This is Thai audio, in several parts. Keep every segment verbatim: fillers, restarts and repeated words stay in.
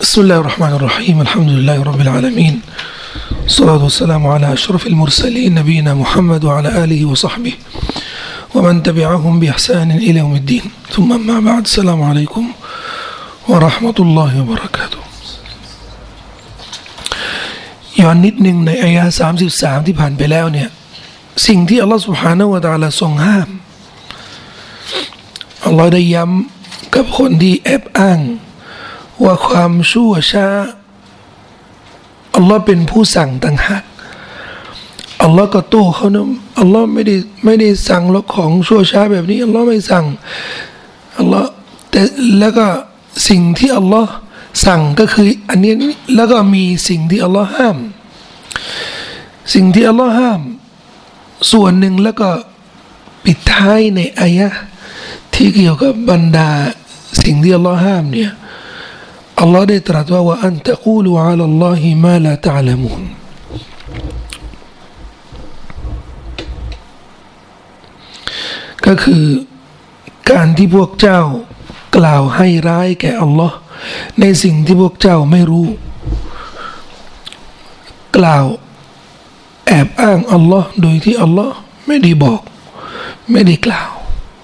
بسم الله الرحمن الرحيم الحمد لله رب العالمين الصلاة والسلام على أشرف المرسلين نبينا محمد وعلى آله وصحبه ومن تبعهم بإحسان إلى يوم الدين ثم أما بعد السلام عليكم ورحمة الله وبركاته ย้อนนิดหนึ่งในอายะห์สามสิบสามที่ผ่านไปแล้วเนี่ยสิ่งที่อัลลอฮฺ سبحانه และ تعالى ทรงห้ามอัลลอฮฺได้ย้ำกับคนที่แอบอ้างว่าความชั่วช้าอัลลอฮ์เป็นผู้สั่งต่างหากอัลลอฮ์ก็โต้เขานะอัลลอฮ์ไม่ได้ไม่ได้สั่งหรอกของชั่วช้าแบบนี้อัลลอฮ์ไม่สั่งอัลลอฮ์แต่แล้วก็สิ่งที่อัลลอฮ์สั่งก็คืออันนี้แล้วก็มีสิ่งที่อัลลอฮ์ห้ามสิ่งที่อัลลอฮ์ห้ามส่วนหนึ่งแล้วก็ปิดท้ายในอายะห์ที่เกี่ยวกับบรรดาสิ่งที่อัลลอฮ์ห้ามเนี่ยอัลลอฮ์ได้ตรัสว่าว่าอันตะกูลูอะลัลลอฮิมาลาตะอ์ละมูนก็คือการที่พวกเจ้ากล่าวให้ร้ายแก่อัลลอฮ์ในสิ่งที่พวกเจ้าไม่รู้กล่าวแอบอ้างอัลลอฮ์โดยที่อัลลอฮ์ไม่ได้บอกไม่ได้กล่าว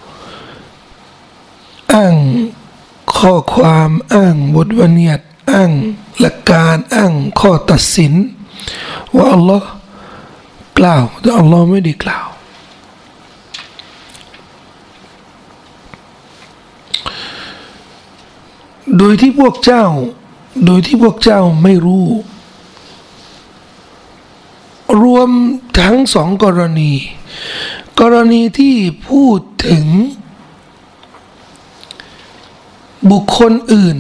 อ้างข้อความอ้างบทบัญญัติอ้างหลักการอ้างข้อตัดสินว่าอัลลอฮ์กล่าวแต่อัลลอฮ์ไม่ได้กล่าวโดยที่พวกเจ้าโดยที่พวกเจ้าไม่รู้รวมทั้งสองกรณีกรณีที่พูดถึงบุคคลอื่น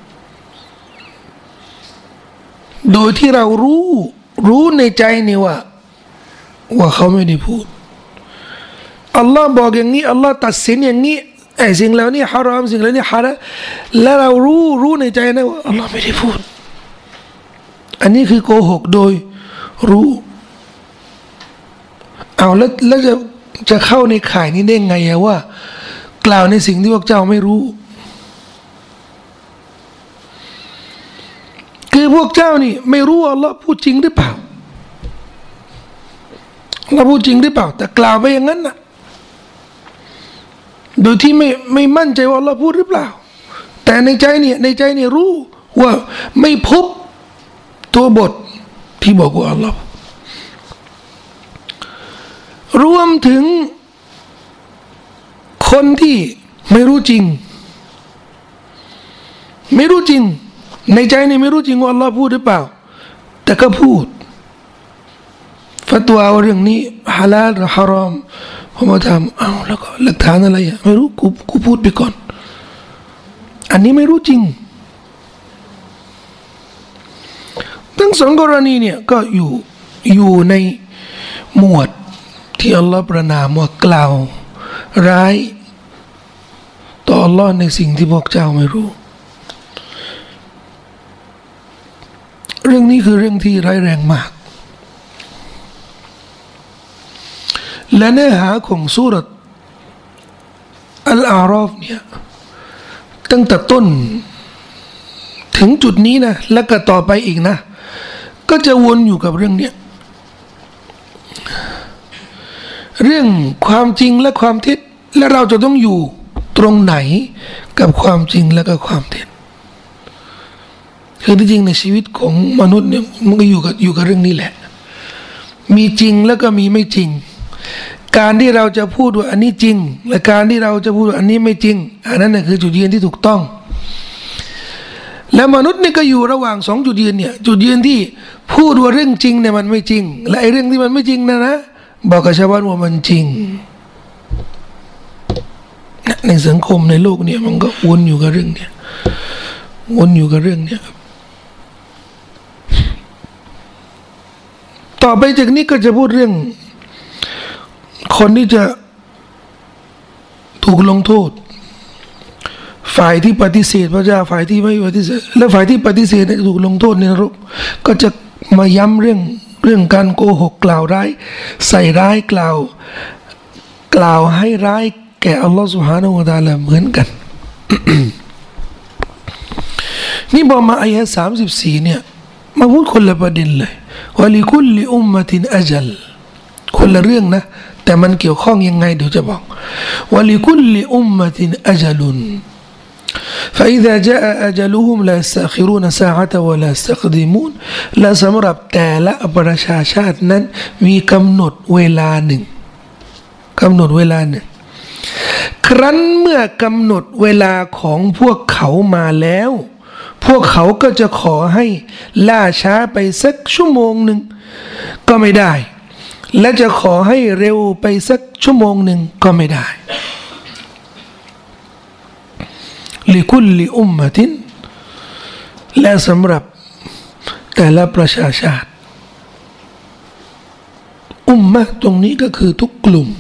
โดยที่เรารู้รู้ในใจนี่ว่าว่าเขาไม่ได้พูดอัลลอฮ์บอกอย่างนี้อัลลอฮ์ตัดสินอย่างนี้ไอ้สิ่งเหล่านี้ฮารอมสิ่งเหล่านี้ฮาลาลและเรารู้รู้ในใจนะว่าอัลลอฮ์ไม่ได้พูดอันนี้คือโกหกโดยรู้เอาแล้วแล้วจะจะเข้าในข่ายนี้ได้ไงอะว่ากล่าวในสิ่งที่พวกเจ้าไม่รู้คือพวกเจ้านี่ไม่รู้อัลลอฮ์พูดจริงหรือเปล่าอัลลอฮ์พูดจริงหรือเปล่าแต่กล่าวไปอย่างนั้นนะโดยที่ไม่ไม่มั่นใจว่าอัลลอฮ์พูดหรือเปล่าแต่ในใจเนี่ยในใจเนี่ยรู้ว่าไม่พบตัวบทที่บอกว่าอัลลอฮ์รวมถึงคนที่ไม่รู้จริงไม่รู้จริงในใจนี่ไม่รู้จริงว่าอัลลอฮ์พูดหรือเปล่าแต่ก็พูดฟัตวาเรื่องนี้ฮาลาลหรือฮารอมผมมาถามเอ้าแล้วก็หลักฐานอะไรอ่ะไม่รู้กูกูพูดไปก่อนอันนี้ไม่รู้จริงทั้งสองกรณีเนี่ยก็อยู่อยู่ในหมวดที่อัลลอฮ์ประนามว่ากล่าวร้ายต่ออัลลอฮ์ในสิ่งที่พวกเจ้าไม่รู้เรื่องนี้คือเรื่องที่ร้ายแรงมากและเนื้อหาของซูเราะห์อัลอาราฟเนี่ยตั้งแต่ต้นถึงจุดนี้นะแล้วก็ต่อไปอีกนะก็จะวนอยู่กับเรื่องเนี้ยเรื่องความจริงและความเท็จและเราจะต้องอยู่ตรงไหนกับความจริงและก็ความเท็จคือที่จริงในชีวิตของมนุษย์เนี่ยมันก็อยู่กับอยู่กับเรื่องนี้แหละมีจริงแล้วก็มีไม่จริงการที่เราจะพูดว่าอันนี้จริงและการที่เราจะพูดว่าอันนี้ไม่จริงอันนั้นน่ะคือจุดยืนที่ถูกต้องและมนุษย์นี่ก็อยู่ระหว่างสองจุดยืนเนี่ยจุดยืนที่พูดว่าเรื่องจริงเนี่ยมันไม่จริงและไอ้เรื่องที่มันไม่จริงนะนะบอกกับชาวบ้านว่ามันจริงในสังคมในโลกเนี่ยมันก็วนอยู่กับเรื่องเนี่ยวนอยู่กับเรื่องเนี่ยต่อไปจากนี้ก็จะพูดเรื่องคนที่จะถูกลงโทษฝ่ายที่ปฏิเสธพระเจ้าฝ่ายที่ไม่ปฏิเสธและฝ่ายที่ปฏิเสธถูกลงโทษในนรกก็จะมาย้ำเรื่องเรื่องการโกหกกล่าวร้ายใส่ร้ายกล่าวกล่าวให้ร้ายแก่อัลลอฮฺซุบฮานะฮูวะตะอาลาเหมือนกันนี่พอมาอายะสามสิบสี่เนี่ยมาพูดคนละประเด็นเลยวะลิคุลลิอุมมะตินอัจลคนละเรื่องนะแต่มันเกี่ยวข้องยังไงเดี๋ยวจะบอกวะลิคุลลิอุมมะตินอัจลุน فإذا جاء أجلهم لا يستأخرون ساعة ولا يستقدمون และสำหรับแต่ละประชาชาตินั้นมีกำหนดเวลาหนึ่งกำหนดเวลาหนึ่งครั้นเมื่อกำหนดเวลาของพวกเขามาแล้วพวกเขาก็จะขอให้ล่าช้าไปสักชั่วโมงหนึ่งก็ไม่ได้และจะขอให้เร็วไปสักชั่วโมงหนึ่งก็ไม่ได้ลิคุลลิอุมมะตินและสำหรับแต่ละประชาชาติอุมมะตรงนี้ก็คือทุกกลุ่ม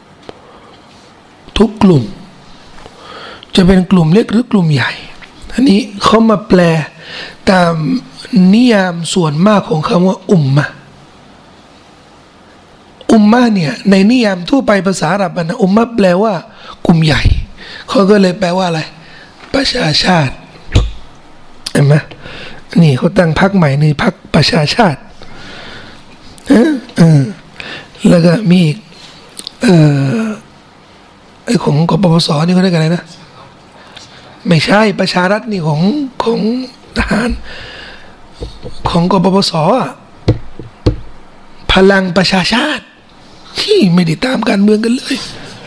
ทุกกลุ่มจะเป็นกลุ่มเล็กหรือกลุ่มใหญ่อันนี้เขามาแปลตามนิยามส่วนมากของคำว่าอุมมะอุมมะเนี่ยในนิยามทั่วไปภาษาอาหรับนะอุมมะแปลว่ากลุ่มใหญ่เขาก็เลยแปลว่าอะไรประชาชาติเห็นไหมนี่เขาตั้งพรรคใหม่ในพรรคประชาชาติเออเออแล้วก็มีอีกเอ่อไอของกปปสนี่เขาเรียกอะไรนะไม่ใช่ประชารัฐนี่ของของทหารของกปปสอ่ะพลังประชาชาติที่ไม่ได้ตามการเมืองกันเลย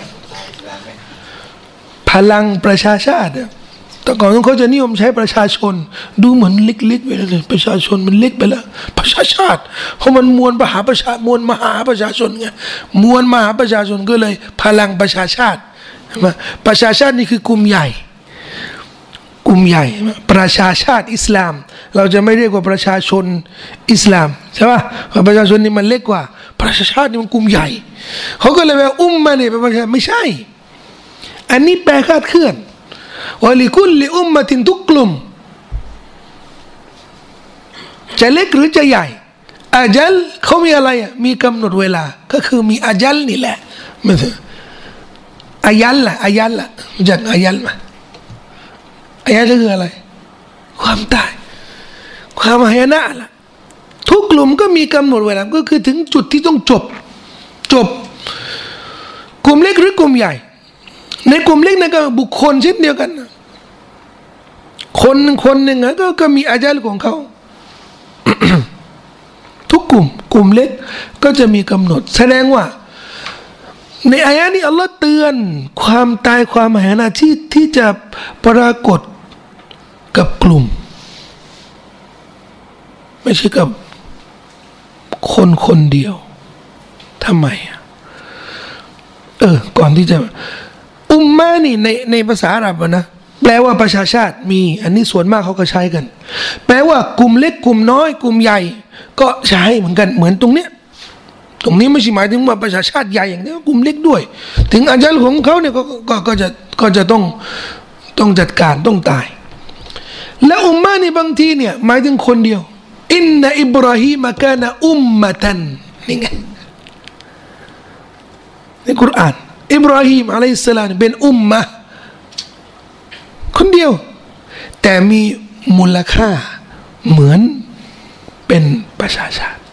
พลังประชาชาติแต่ก่อนเขาจะนิยมใช้ประชาชนดูเหมือนเล็กๆไปเลยประชาชนมันเล็กไปแล้วประชาชาติเพราะมันมวลมหาประชามวลมหาประชาชนไงมวลมหาประชาชนก็เลยพลังประชาชาติใช่ไหมประชาชาตินี่คือกลุ่มใหญ่กลุ่มใหญ่ประชาชาติอิสลามเราจะไม่เรียกว่าประชาชนอิสลามใช่ป่ะประชาชนนี่มันเล็กกว่าประชาชาตินี่มันกลุ่มใหญ่เขาก็เลยว่าอุ้มมาเนี่ยเป็นประชาไม่ใช่อันนี้แปลคาดเคลื่อนวะลิคุลลิอุมมะตินทุกกลุ่มจะเล็กหรือจะใหญ่อาจัลเขามีอะไรอ่ะมีกำหนดเวลาก็คือมีอาจัลนี่แหละไม่ใช่อายัลล่ะอายัลล่ะจากอายัลมาอายัลคืออะไรความตายความหายนะล่ะทุกกลุ่มก็มีกำหนดเวลาก็คือถึงจุดที่ต้องจบจบกลุ่มเล็กหรือกลุ่มใหญ่ในกลุ่มเล็กนั่นก็บุคคลเช่นเดียวกันคนหนึ่งคนหนึ่งก็ก็มีอาญาของเขา ทุกกลุ่มกลุ่มเล็กก็จะมีกำหนดแสดงว่าในอายะนี้อัลลอฮ์เตือนความตายความหายนะที่ที่จะปรากฏกับกลุ่มไม่ใช่กับคนคนเดียวทำไมเออก่อนที่จะอุมมะนี่ในในภาษาอาหรับนะแปลว่าประชาชาติมีอันนี้ส่วนมากเขาก็ใช้กันแปลว่ากลุ่มเล็กกลุ่มน้อยกลุ่มใหญ่ก็ใช้เหมือนกันเหมือนตรงเนี้ยตรงนี้ไม่ใช่หมายถึงว่าประชาชาติใหญ่อย่างเดียวกลุ่มเล็กด้วยถึงอาจารย์ของเขาเนี่ยก็ก็ก็จะก็จะต้องต้องจัดการต้องตายและอุมมะนี่บางทีเนี่ยหมายถึงคนเดียวอินนะอิบราฮีมกานะอุมมะตันนี่ไงในกุรอานอิบราฮีมอะลัยฮิสสลามเป็นอุมมะคนเดียวแต่มีมูลค่าเหมือนเป็นประชาชาติ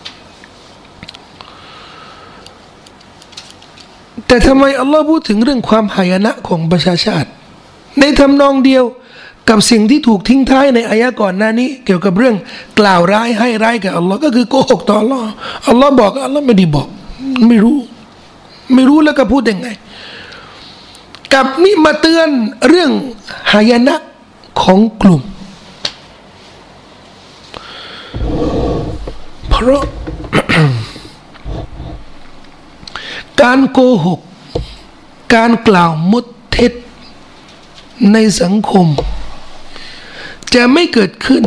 แต่ทำไมอัลลอฮ์พูดถึงเรื่องความหายนะของประชาชาติในทำนองเดียวกับสิ่งที่ถูกทิ้งท้ายในอายะก่อนหน้านี้เกี่ยวกับเรื่องกล่าวร้ายให้ร้ายกับอัลลอฮ์ก็คือโกหกต่ออัลลอฮ์อัลลอฮ์บอกอัลลอฮ์ไม่ได้บอกไม่รู้ไม่รู้แล้วก็พูดยังไงกับนี่มาเตือนเรื่องหายนะของกลุ่มเพราะ การโกหกการกล่าวมุดเท็จในสังคมจะไม่เกิดขึ้น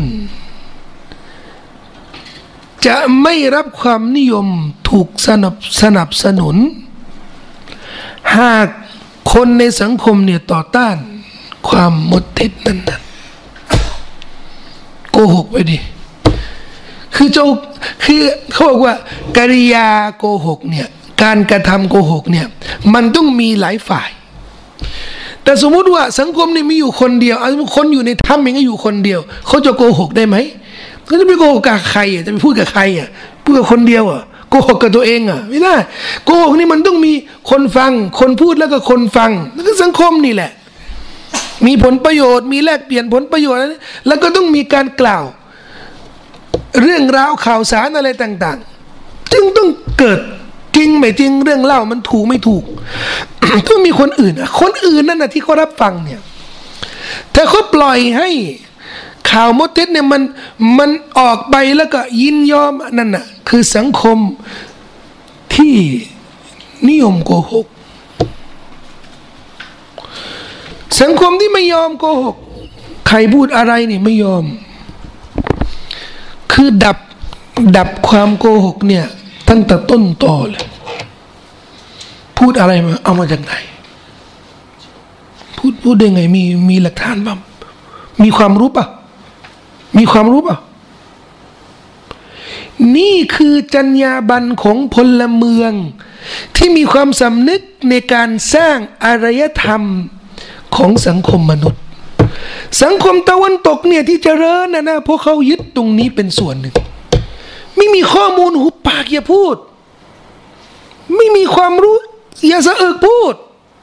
จะไม่รับความนิยมถูกสนับสนับสนุนหากคนในสังคมเนี่ยต่อต้านความมุดเท็จนั้นนะโกหกไปดิคือเจ้าคือเขาบอกว่ากิริยาโกหกเนี่ยการกระทำโกหกเนี่ยมันต้องมีหลายฝ่ายแต่สมมุติว่าสังคมนี่มีอยู่คนเดียวคนอยู่ในถ้ำเองก็อยู่คนเดียวเขาจะโกหกได้ไหมเขาจะไปโกหกกับใครอ่ะจะไปพูดกับใครอ่ะพูดกับคนเดียวอ่ะโกหกกับตัวเองอ่ะไม่ได้โกหกนี่มันต้องมีคนฟังคนพูดแล้วก็คนฟังนั่นคือสังคมนี่แหละมีผลประโยชน์มีแลกเปลี่ยนผลประโยชน์แล้วก็ต้องมีการกล่าวเรื่องราวข่าวสารอะไรต่างๆจึงต้องเกิดจริงไม่จริงเรื่องเล่ามันถูกไม่ถูก ต้องมีคนอื่นอ่ะคนอื่นนั่นน่ะที่เขารับฟังเนี่ยถ้าเขาปล่อยให้ข่าวมดเท็จเนี่ยมันมันออกไปแล้วก็ยินยอมนั่นน่ะคือสังคมที่นิยมโกหกสังคมที่ไม่ยอมโกหกใครพูดอะไรนี่ไม่ยอมคือดับดับความโกหกเนี่ยตั้งแต่ต้นต่อเลยพูดอะไรมาเอามาจากไหนพูดพูดได้ไงมีมีหลักฐานบ้างมีความรู้ป่ะมีความรู้ป่ะนี่คือจรรยาบรรณของพลเมืองที่มีความสำนึกในการสร้างอารยธรรมของสังคมมนุษย์สังคมตะวันตกเนี่ยที่เจริญนะนะพวกเขายึดตรงนี้เป็นส่วนหนึ่งไม่มีข้อมูลหุบปากอย่าพูดไม่มีความรู้อย่าสะอึกพูด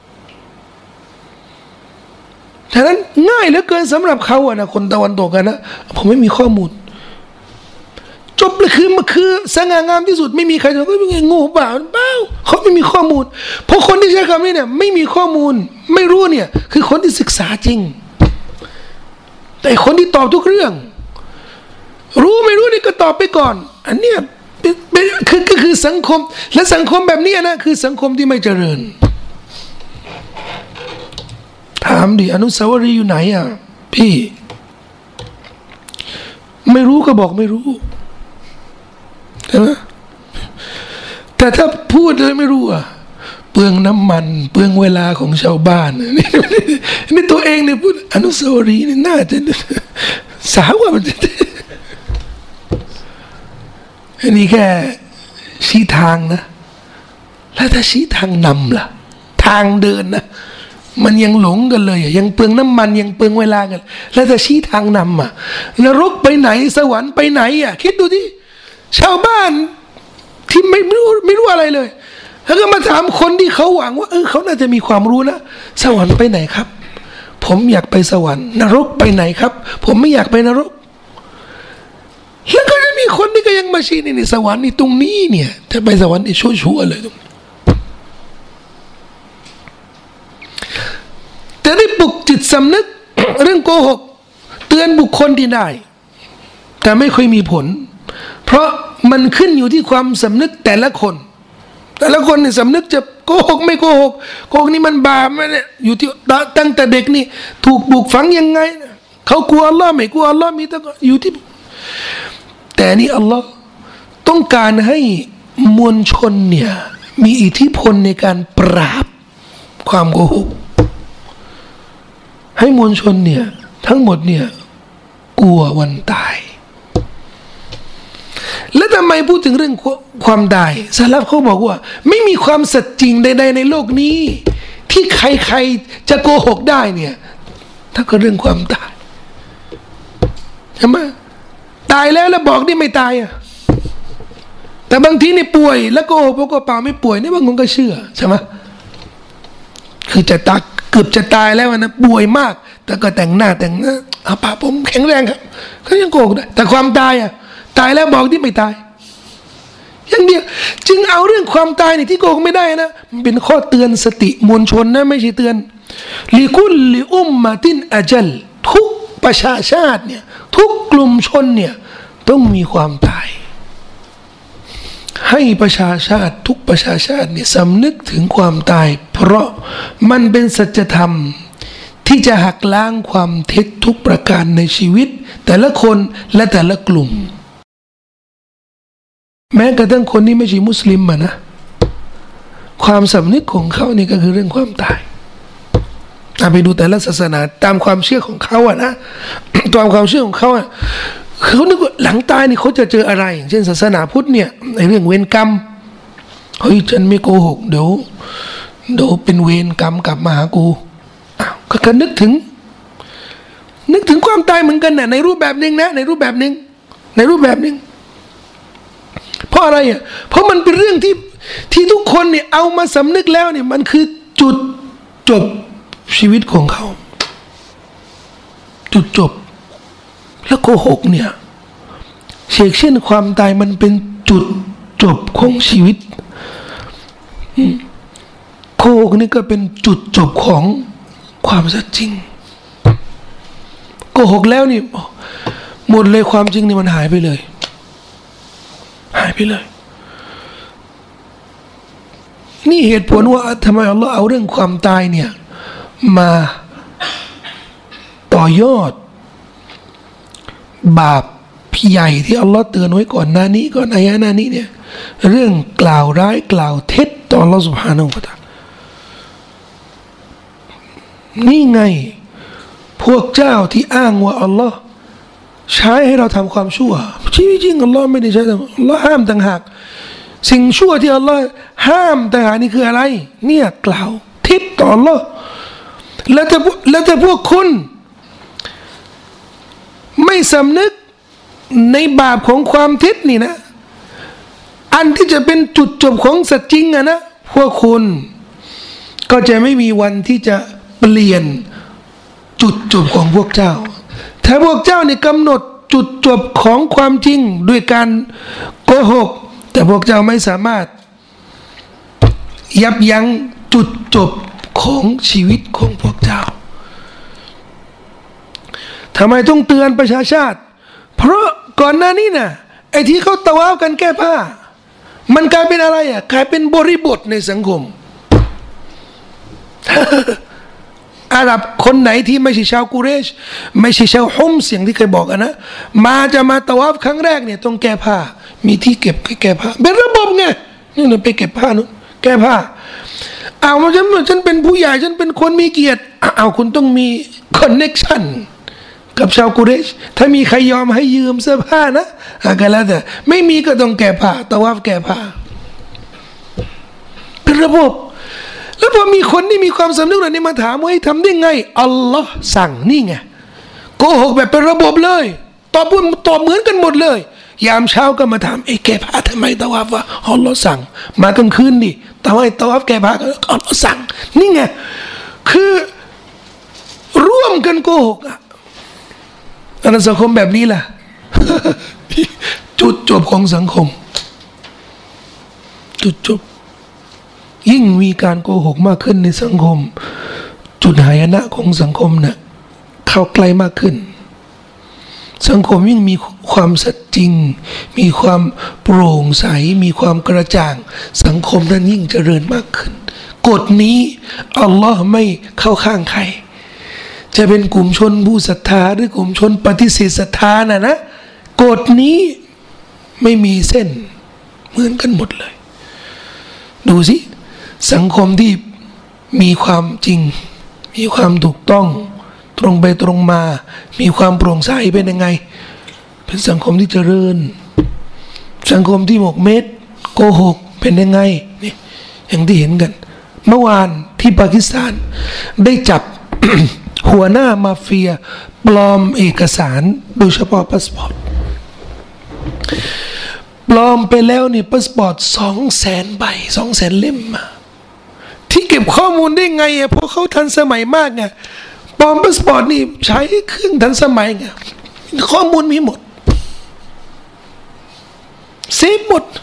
ฉะนั้นง่ายเหลือเกินสำหรับเขาอะนะคนตะวันตกกันนะผมไม่มีข้อมูลจบเลยคือมันคือสง่างามที่สุดไม่มีใครจะก็ไม่งูเปล่าเปล่าเขาไม่มีข้อมูลเพราะคนที่ใช้คำนี้เนี่ยไม่มีข้อมูลไม่รู้เนี่ยคือคนที่ศึกษาจริงแต่คนที่ตอบทุกเรื่องรู้ไม่รู้นี่ก็ตอบไปก่อนอันเนี้ยเป็นคือก็คือสังคมและสังคมแบบนี้นะคือสังคมที่ไม่เจริญถามดิอนุสาวรีย์อยู่ไหนอ่ะพี่ไม่รู้ก็บอกไม่รู้ใช่ไหมแต่ถ้าพูดเลยไม่รู้อ่ะเปลืองน้ำมันเปลืองเวลาของชาวบ้านนี่นี่ตัวเองเนี่ยพูดอนุสาวรีย์นี่น่าจะสาวกว่ามันอันนี้แค่ชี้ทางนะแล้วถ้าชี้ทางนำล่ะทางเดินนะมันยังหลงกันเลยยังเปลืองน้ำมันยังเปลืองเวลากันแล้วถ้าชี้ทางนำอ่ะนรกไปไหนสวรรค์ไปไหนอ่ะคิดดูดิชาวบ้านที่ไม่รู้ไม่รู้อะไรเลยแล้วก็มาถามคนที่เขาหวังว่าเออเขาน่าจะมีความรู้นะสวรรค์ไปไหนครับผมอยากไปสวรรค์นรกไปไหนครับผมไม่อยากไปนรกแล้วก็จะมีคนที่ก็ยังมาชี้นี่สวรรค์นี่ตรงนี้เนี่ยถ้าไปสวรรค์นี่ชั่วๆเลยตรงนี้แต่ได้ปลุกจิตสำนึก เรื่องโกหกเตือนบุคคลที่ได้แต่ไม่ค่อยมีผลเพราะมันขึ้นอยู่ที่ความสำนึกแต่ละคนแต่ละคนเนี่ยสำนึกจะโกหกไม่โกหกโกหกนี่มันบาปไหมเนี่ยอยู่ที่ตั้งแต่เด็กนี่ถูกปลูกฝังยังไงเขากลัวอัลลอฮ์ไม่กลัวอัลลอฮ์มีแต่อยู่ที่แต่นี่อัลลอฮ์ต้องการให้มวลชนเนี่ยมีอิทธิพลในการปราบความโกหกให้มวลชนเนี่ยทั้งหมดเนี่ยกลัววันตายแล้วทำไมพูดถึงเรื่องความตายซะลัฟเขาบอกว่าไม่มีความสัจจริงใดๆในโลกนี้ที่ใครๆจะโกหกได้เนี่ยถ้าก็เรื่องความตายใช่ไหมตายแล้วแล้วบอกนี่ไม่ตายอ่ะแต่บางทีนี่ป่วยแล้วโกหกก็เปล่าไม่ป่วยนี่บางคนก็เชื่อใช่ไหมคือจะตายเกือบจะตายแล้วนะป่วยมากแต่ก็แต่งหน้าแต่งหน้าอาปาผมแข็งแรงครับก็ยังโกหกได้แต่ความตายอ่ะตายแล้วบอกที่ไม่ตายอย่างเดียวจึงเอาเรื่องความตายนี่ที่โกหกไม่ได้นะมันเป็นข้อเตือนสติมวลชนนะไม่ใช่เตือนลิกุลลิอุมมะตินอัจลทุกประชาชาติเนี่ยทุกกลุ่มชนเนี่ยต้องมีความตายให้ประชาชาติทุกประชาชาติเนี่ยสำนึกถึงความตายเพราะมันเป็นสัจธรรมที่จะหักล้างความเท็จทุกประการในชีวิตแต่ละคนและแต่ละกลุ่มแม้กระทั่งคนที่ไม่ใช่มุสลิมอะนะความสำนึกของเขานี่ก็คือเรื่องความตายไปดูแต่ละศาสนาตามความเชื่อของเขาอะนะตามความเชื่อของเขาอะเขานึกว่าหลังตายนี่เขาจะเจออะไรอย่างเช่นศาสนาพุทธเนี่ยในเรื่องเวรกรรมเฮ้ยฉันไม่โกหกเดี๋ยวเดี๋ยวเป็นเวรกรรมกลับมาหากูอ้าวก็ก็นึกถึงนึกถึงความตายเหมือนกันนะในรูปแบบหนึ่งนะในรูปแบบหนึ่งในรูปแบบหนึ่งเพราะอะไรอ่ะเพราะมันเป็นเรื่องที่ที่ทุกคนเนี่ยเอามาสำนึกแล้วเนี่ยมันคือจุดจบชีวิตของเขาจุดจบแล้วโกหกเนี่ยเชกเช่นความตายมันเป็นจุดจบของชีวิตโกหกนี่ก็เป็นจุดจบของความสัตย์จริงโกหกแล้วนี่หมดเลยความจริงนี่มันหายไปเลยหายไปเลยนี่เหตุผลว่าทำไมอัลลอฮ์เอาเรื่องความตายเนี่ยมาต่อยอดบาปใหญ่ที่อัลลอฮ์เตือนไว้ก่อนหน้านี้ก่อนอายะหน้านี้เนี่ยเรื่องกล่าวร้ายกล่าวเท็จต่ออัลลอฮ์ سبحانه และ تعالى นี่ไงพวกเจ้าที่อ้างว่าอัลลอฮ์ใช้ให้เราทำความชั่วจริงจริงอัลลอฮ์ไม่ได้ใช้อัลลอฮ์ห้ามต่างหากสิ่งชั่วที่อัลลอฮ์ห้ามต่างหากนี่คืออะไรเนี่ยกล่าวเท็จต่ออัลลอฮ์แล้วจะแล้วจะพวกคุณไม่สำนึกในบาปของความเท็จนี่นะอันที่จะเป็นจุดจบของสัจจริงอะนะพวกคุณก็จะไม่มีวันที่จะเปลี่ยนจุดจบของพวกเจ้าถ้าพวกเจ้าเนี่ยกำหนดจุดจบของความจริงด้วยการโกหกแต่พวกเจ้าไม่สามารถยับยั้งจุดจบของชีวิตของพวกเจ้าทำไมต้องเตือนประชาชาติเพราะก่อนหน้านี้น่ะไอ้ที่เขาตะวาวกันแก้ผ้ามันกลายเป็นอะไรอ่ะกลายเป็นบริบทในสังคม อาหรับคนไหนที่ไม่ใช่ชาวกุเรชไม่ใช่ชาวฮุมส์อย่างที่เคยบอกกันนะมาจะมาตะวาฟครั้งแรกเนี่ยต้องแก้ผ้ามีที่เก็บให้แก้ผ้าเป็นระบบไงนี่เราไปเก็บผ้านู้นแก้ผ้าเอามาฉันฉันเป็นผู้ใหญ่ฉันเป็นคนมีเกียรติเอาคุณต้องมีคอนเน็กชันกับชาวกุเรชถ้ามีใครยอมให้ยืมเสื้อผ้านะก็แล้วแต่ไม่มีก็ต้องแก้ผ้าตะวาฟแก้ผ้าเป็นระบบแล้วพอมีคนที่มีความสำนึกแบบนี้มาถามว่าให้ทำได้ไงอัลลอฮ์สั่งนี่ไงโกหกแบบเป็นระบบเลยตอบตอบเหมือนกันหมดเลยยามเช้าก็มาถามไอ้แก้ผ้าทำไมตะวาฟวะอัลลอฮ์สั่งมากลางคืนดิแต่ว่าไอ้ตะวาฟแก้ผ้าก็อัลลอฮ์สั่งนี่ไงคือร่วมกันโกหกอ่ะอันนั้นสังคมแบบนี้ล่ะ จุดจบของสังคมจุดจบยิ่งมีการโกหกมากขึ้นในสังคมจุดหายนะของสังคมน่ะเข้าใกล้มากขึ้นสังคมยิ่งมีความสัจจริงมีความโปร่งใสมีความกระจ่างสังคมนั้นยิ่งเจริญมากขึ้นกฎนี้อัลลอฮ์ไม่เข้าข้างใครจะเป็นกลุ่มชนผู้ศรัทธาหรือกลุ่มชนปฏิเสธศรัทธาน่ะนะกฎนี้ไม่มีเส้นเหมือนกันหมดเลยดูสิสังคมที่มีความจริงมีความถูกต้องตรงไปตรงมามีความโปร่งใสเป็นยังไงเป็นสังคมที่เจริญสังคมที่หมกเม็ดโกหกเป็นยังไงนี่อย่างที่เห็นกันเมื่อวานที่ปากีสถานได้จับ หัวหน้ามาเฟียปลอมเอกสารโดยเฉพาะพาสปอร์ตปลอมไปแล้วนี่พาสปอร์ตสองแสนใบสองแสนเล่มมาที่เก็บข้อมูลได้ไงอ่ะเพราะเขาทันสมัยมากไงปลอมพาสปอร์ตนี่ใช้เครื่องทันสมัยไงข้อมูลมีหมดเซฟหมด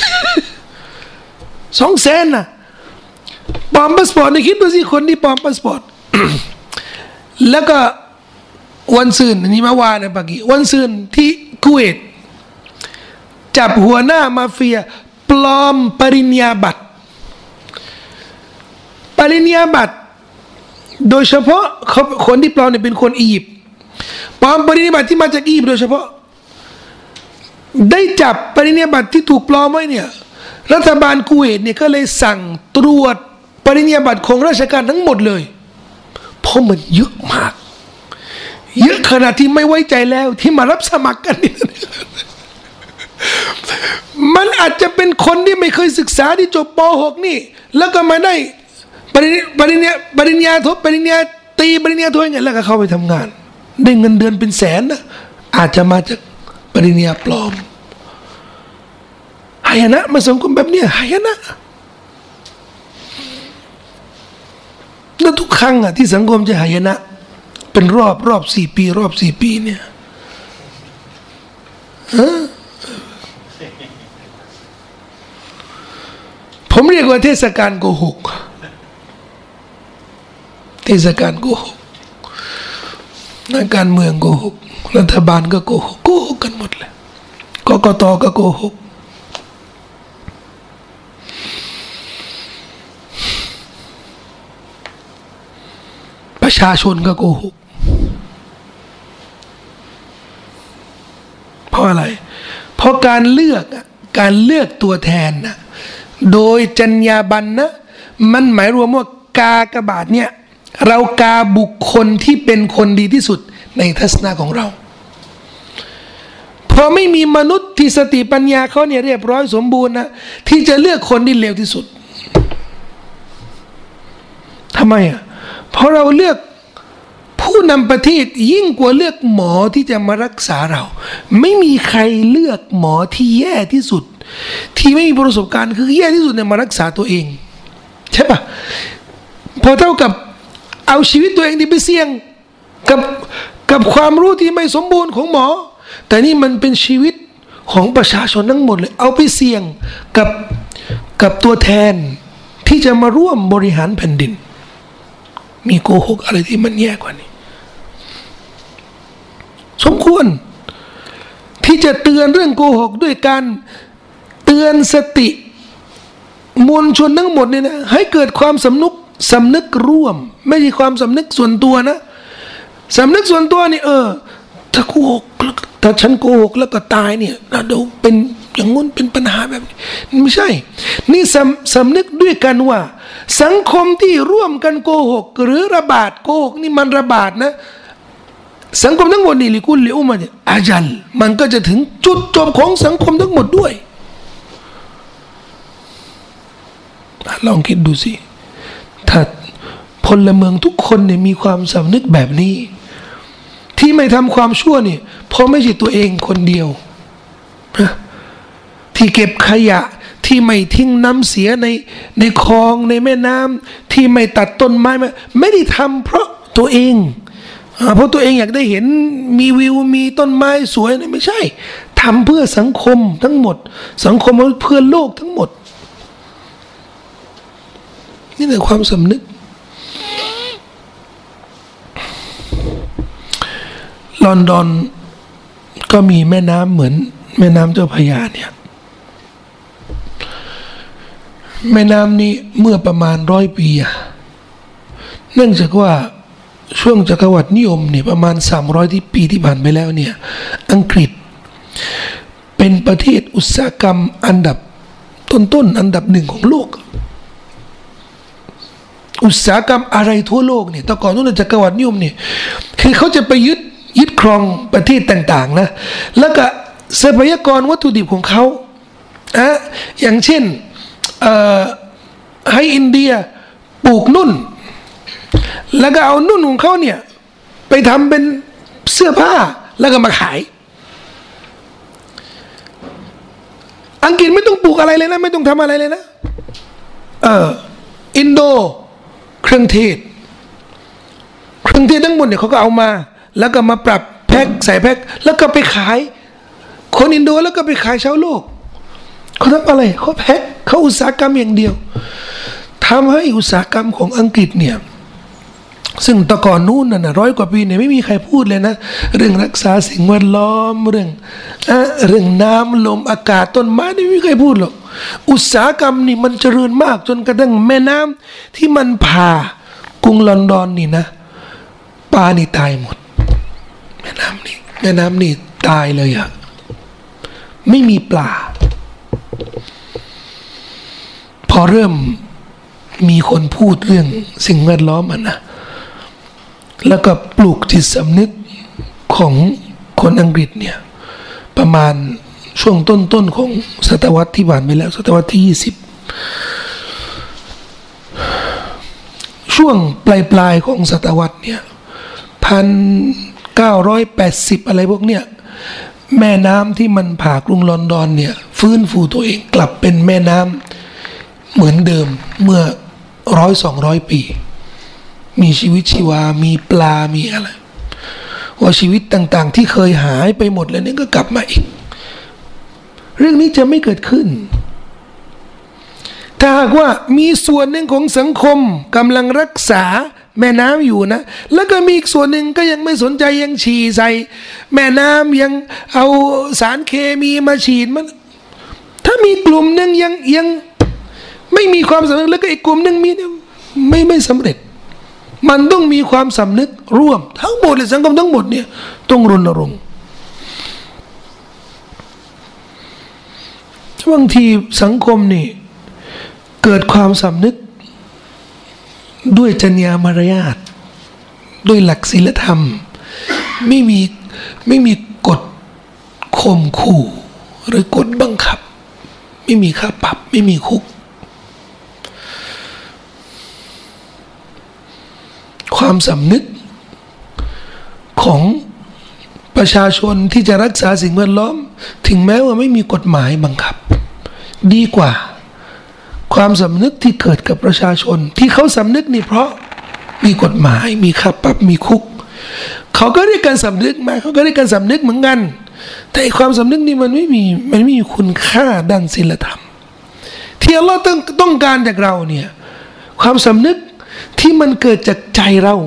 สองแสนน่ะปลอมพาสปอร์ตนี่คิดดูสิคนที่ปลอมพาสปอร์ต แล้วก็วันซืนนี่เมื่อวานนะปากีวันซืนที่คุเวตจับหัวหน้ามาเฟียปลอมปริญญาบัตรปริญญาบัตรโดยเฉพาะคนที่ปลอมเนี่ยเป็นคนอียิปต์ปลอมปริญญาบัตรที่มาจากอียิปต์โดยเฉพาะได้จับปริญญาบัตรที่ถูกปลอมไว้เนี่ยรัฐบาลคุเวตเนี่ยก็เลยสั่งตรวจปริญญาบัตรของราชการทั้งหมดเลยเพราะมันเยอะมากเยอะขนาดที่ไม่ไว้ใจแล้วที่มารับสมัครกันนี่ มันอาจจะเป็นคนที่ไม่เคยศึกษาที่จบป .หก นี่แล้วก็มาได้ปริญญาปริญญาปริญญาโทปริญญาตีปริญญาโทอย่างเงี้ยแล้วก็เข้าไปทำงานได้เงินเดือนเป็นแสนนะอาจจะมาจากปริญญาปลอมหายนะมาสังคมแบบเนี้ยหายนะแล้วทุกครั้งอ่ะที่สังคมจะหายนะเป็นรอบรอบสี่ปีรอบสี่ปีเนี่ยฮะผมเรียกว่าเทศกาลโกหกเทศกาลโกหกนักการเมืองโกหกรัฐบาลก็โกหกโกหกกันหมดเลยกกตก็โกหกประชาชนก็โกหกเพราะอะไรเพราะการเลือกการเลือกตัวแทนนะโดยจรรยาบรรณนะมันหมายรวมว่ากากบาทเนี่ยเรากาบุคคลที่เป็นคนดีที่สุดในทัศนะของเราเพราะไม่มีมนุษย์ที่สติปัญญาเขาเนี่ยเรียบร้อยสมบูรณ์นะที่จะเลือกคนที่เลวที่สุดทำไมอ่ะเพราะเราเลือกผู้นำประเทศยิ่งกว่าเลือกหมอที่จะมารักษาเราไม่มีใครเลือกหมอที่แย่ที่สุดที่ไม่มีประสบการณ์คือแย่ที่สุดเนี่ยมารักษาตัวเองใช่ปะพอเท่ากับเอาชีวิตตัวเองที่ไปเสี่ยงกับกับความรู้ที่ไม่สมบูรณ์ของหมอแต่นี่มันเป็นชีวิตของประชาชนทั้งหมดเลยเอาไปเสี่ยงกับกับตัวแทนที่จะมาร่วมบริหารแผ่นดินมีโกหกอะไรที่มันแย่กว่านี้สมควรที่จะเตือนเรื่องโกหกด้วยการเตือนสติมวลชนทั้งหมดเนี่ยนะให้เกิดความสำนึกสำนึกร่วมไม่ใช่ความสำนึกส่วนตัวนะสำนึกส่วนตัวนี่เออถ้าโกหกถ้าฉันโกหกแล้วก็ตายเนี่ยนะเดี๋ยวเป็นอย่างงู้นเป็นปัญหาแบบนี้ไม่ใช่นี่สำสำนึกด้วยกันว่าสังคมที่ร่วมกันโกหกหรือระบาดโกหกนี่มันระบาดนะสังคมทั้งหมดนี่ลิกุลลิอุมะเนี่ยอาจัลมันก็จะถึงจุดจบของสังคมทั้งหมดด้วยลองคิดดูสิถ้าพลเมืองทุกคนเนี่ยมีความสำนึกแบบนี้ที่ไม่ทำความชั่วเนี่ยเพราะไม่ใช่ตัวเองคนเดียวที่เก็บขยะที่ไม่ทิ้งน้ำเสียในในคลองในแม่น้ำที่ไม่ตัดต้นไม้ไม่ไม่ได้ทำเพราะตัวเองเพราะตัวเองอยากได้เห็นมีวิวมีต้นไม้สวยนะไม่ใช่ทำเพื่อสังคมทั้งหมดสังคมเพื่อโลกทั้งหมดนี่แหละความสำนึกลอนดอนก็มีแม่น้ำเหมือนแม่น้ำเจ้าพระยาเนี่ยแม่น้ำนี้เมื่อประมาณร้อยปีเนื่องจากว่าช่วงจักรวรรดินิยมเนี่ยประมาณสามร้อยที่ปีที่ผ่านไปแล้วเนี่ยอังกฤษเป็นประเทศอุตสาหกรรมอันดับต้นๆอันดับหนึ่งของโลกอุตสาหกรรมอะไรทั่วโลกเนี่ยแต่ก่อนนู้นจักรวรรดินิยมเนี่ยคือเขาจะไปยึดยึดครองประเทศต่างๆนะแล้วก็ทรัพยากรวัตถุดิบของเขาอะอย่างเช่นให้อินเดียปลูกนุ่นแล้วก็เอานุ่นของเขาเนี่ยไปทำเป็นเสื้อผ้าแล้วก็มาขายอังกฤษไม่ต้องปลูกอะไรเลยนะไม่ต้องทำอะไรเลยนะเอออินโดเครื่องเทศเครื่องเทศทั้งหมดเนี่ยเขาก็เอามาแล้วก็มาปรับแพ็คใส่แพ็คแล้วก็ไปขายคนอินโดแล้วก็ไปขายชาวโลกเขาทำอะไรเขาแพ็คเขาอุตสาหกรรมอย่างเดียวทำให้อุตสาหกรรมของอังกฤษเนี่ยซึ่งแต่ก่อนนู้นน่ะร้อยกว่าปีเนี่ยไม่มีใครพูดเลยนะเรื่องรักษาสิ่งแวดล้อมเรื่องอะเรื่องน้ำลมอากาศต้นไม้นี่ไม่มีใครพูดหรอกอุตสาหกรรมนี่มันเจริญมากจนกระทั่งแม่น้ำที่มันผ่ากรุงลอนดอนนี่นะปลานี่ตายหมดแม่น้ำนี่แม่น้ำนี่ตายเลยอะไม่มีปลาพอเริ่มมีคนพูดเรื่องสิ่งแวดล้อมมันนะแล้วก็ปลูกจิตสำนึกของคนอังกฤษเนี่ยประมาณช่วงต้นๆของศตวรรษที่ผ่านไปแล้วศตวรรษที่ยี่สิบชช่วงปลายปลายของศตวรรษเนี่ยพันเก้าร้อยแปดสิบอะไรพวกเนี้ยแม่น้ำที่มันผ่ากรุงลอนดอนเนี่ยฟื้นฟูตัวเองกลับเป็นแม่น้ำเหมือนเดิมเมื่อร้อยสองร้อยปีมีชีวิตชีวามีปลามีอะไรว่าชีวิตต่างๆที่เคยหายไปหมดแล้วนี่ก็กลับมาอีกเรื่องนี้จะไม่เกิดขึ้นถ้าหากว่ามีส่วนหนึ่งของสังคมกำลังรักษาแม่น้ำอยู่นะแล้วก็มีอีกส่วนหนึ่งก็ยังไม่สนใจยังฉี่ใส่แม่น้ำยังเอาสารเคมีมาฉีดมันถ้ามีกลุ่มหนึ่งยังยังไม่มีความสำนึกแล้วก็อีกกลุ่มหนึ่งมีไม่ไม่สำเร็จมันต้องมีความสำนึกร่วมทั้งหมดเลยสังคมทั้งหมดเนี่ยต้องรณรงค์บางทีสังคมนี่เกิดความสำนึกด้วยจรรยามารยาทด้วยหลักศีลธรรมไม่มีไม่มีกฎข่มขู่หรือกฎบังคับไม่มีค่าปรับไม่มีคุกความสำนึกของประชาชนที่จะรักษาสิ่งแวดล้อมถึงแม้ว่าไม่มีกฎหมายบังคับดีกว่าความสำนึกที่เกิดกับประชาชนที่เขาสำนึกนี่เพราะมีกฎหมายมีค่าปรับมีคุกเขาก็ได้การสำนึกมาเขาก็ได้การสำนึกเหมือนกันแต่ความสำนึกนี่มันไม่มีมันไม่มีคุณค่าด้านศีลธรรมที่อัลลอฮ์ต้องต้องการจากเราเนี่ยความสำนึกที่มันเกิดจากใจเรา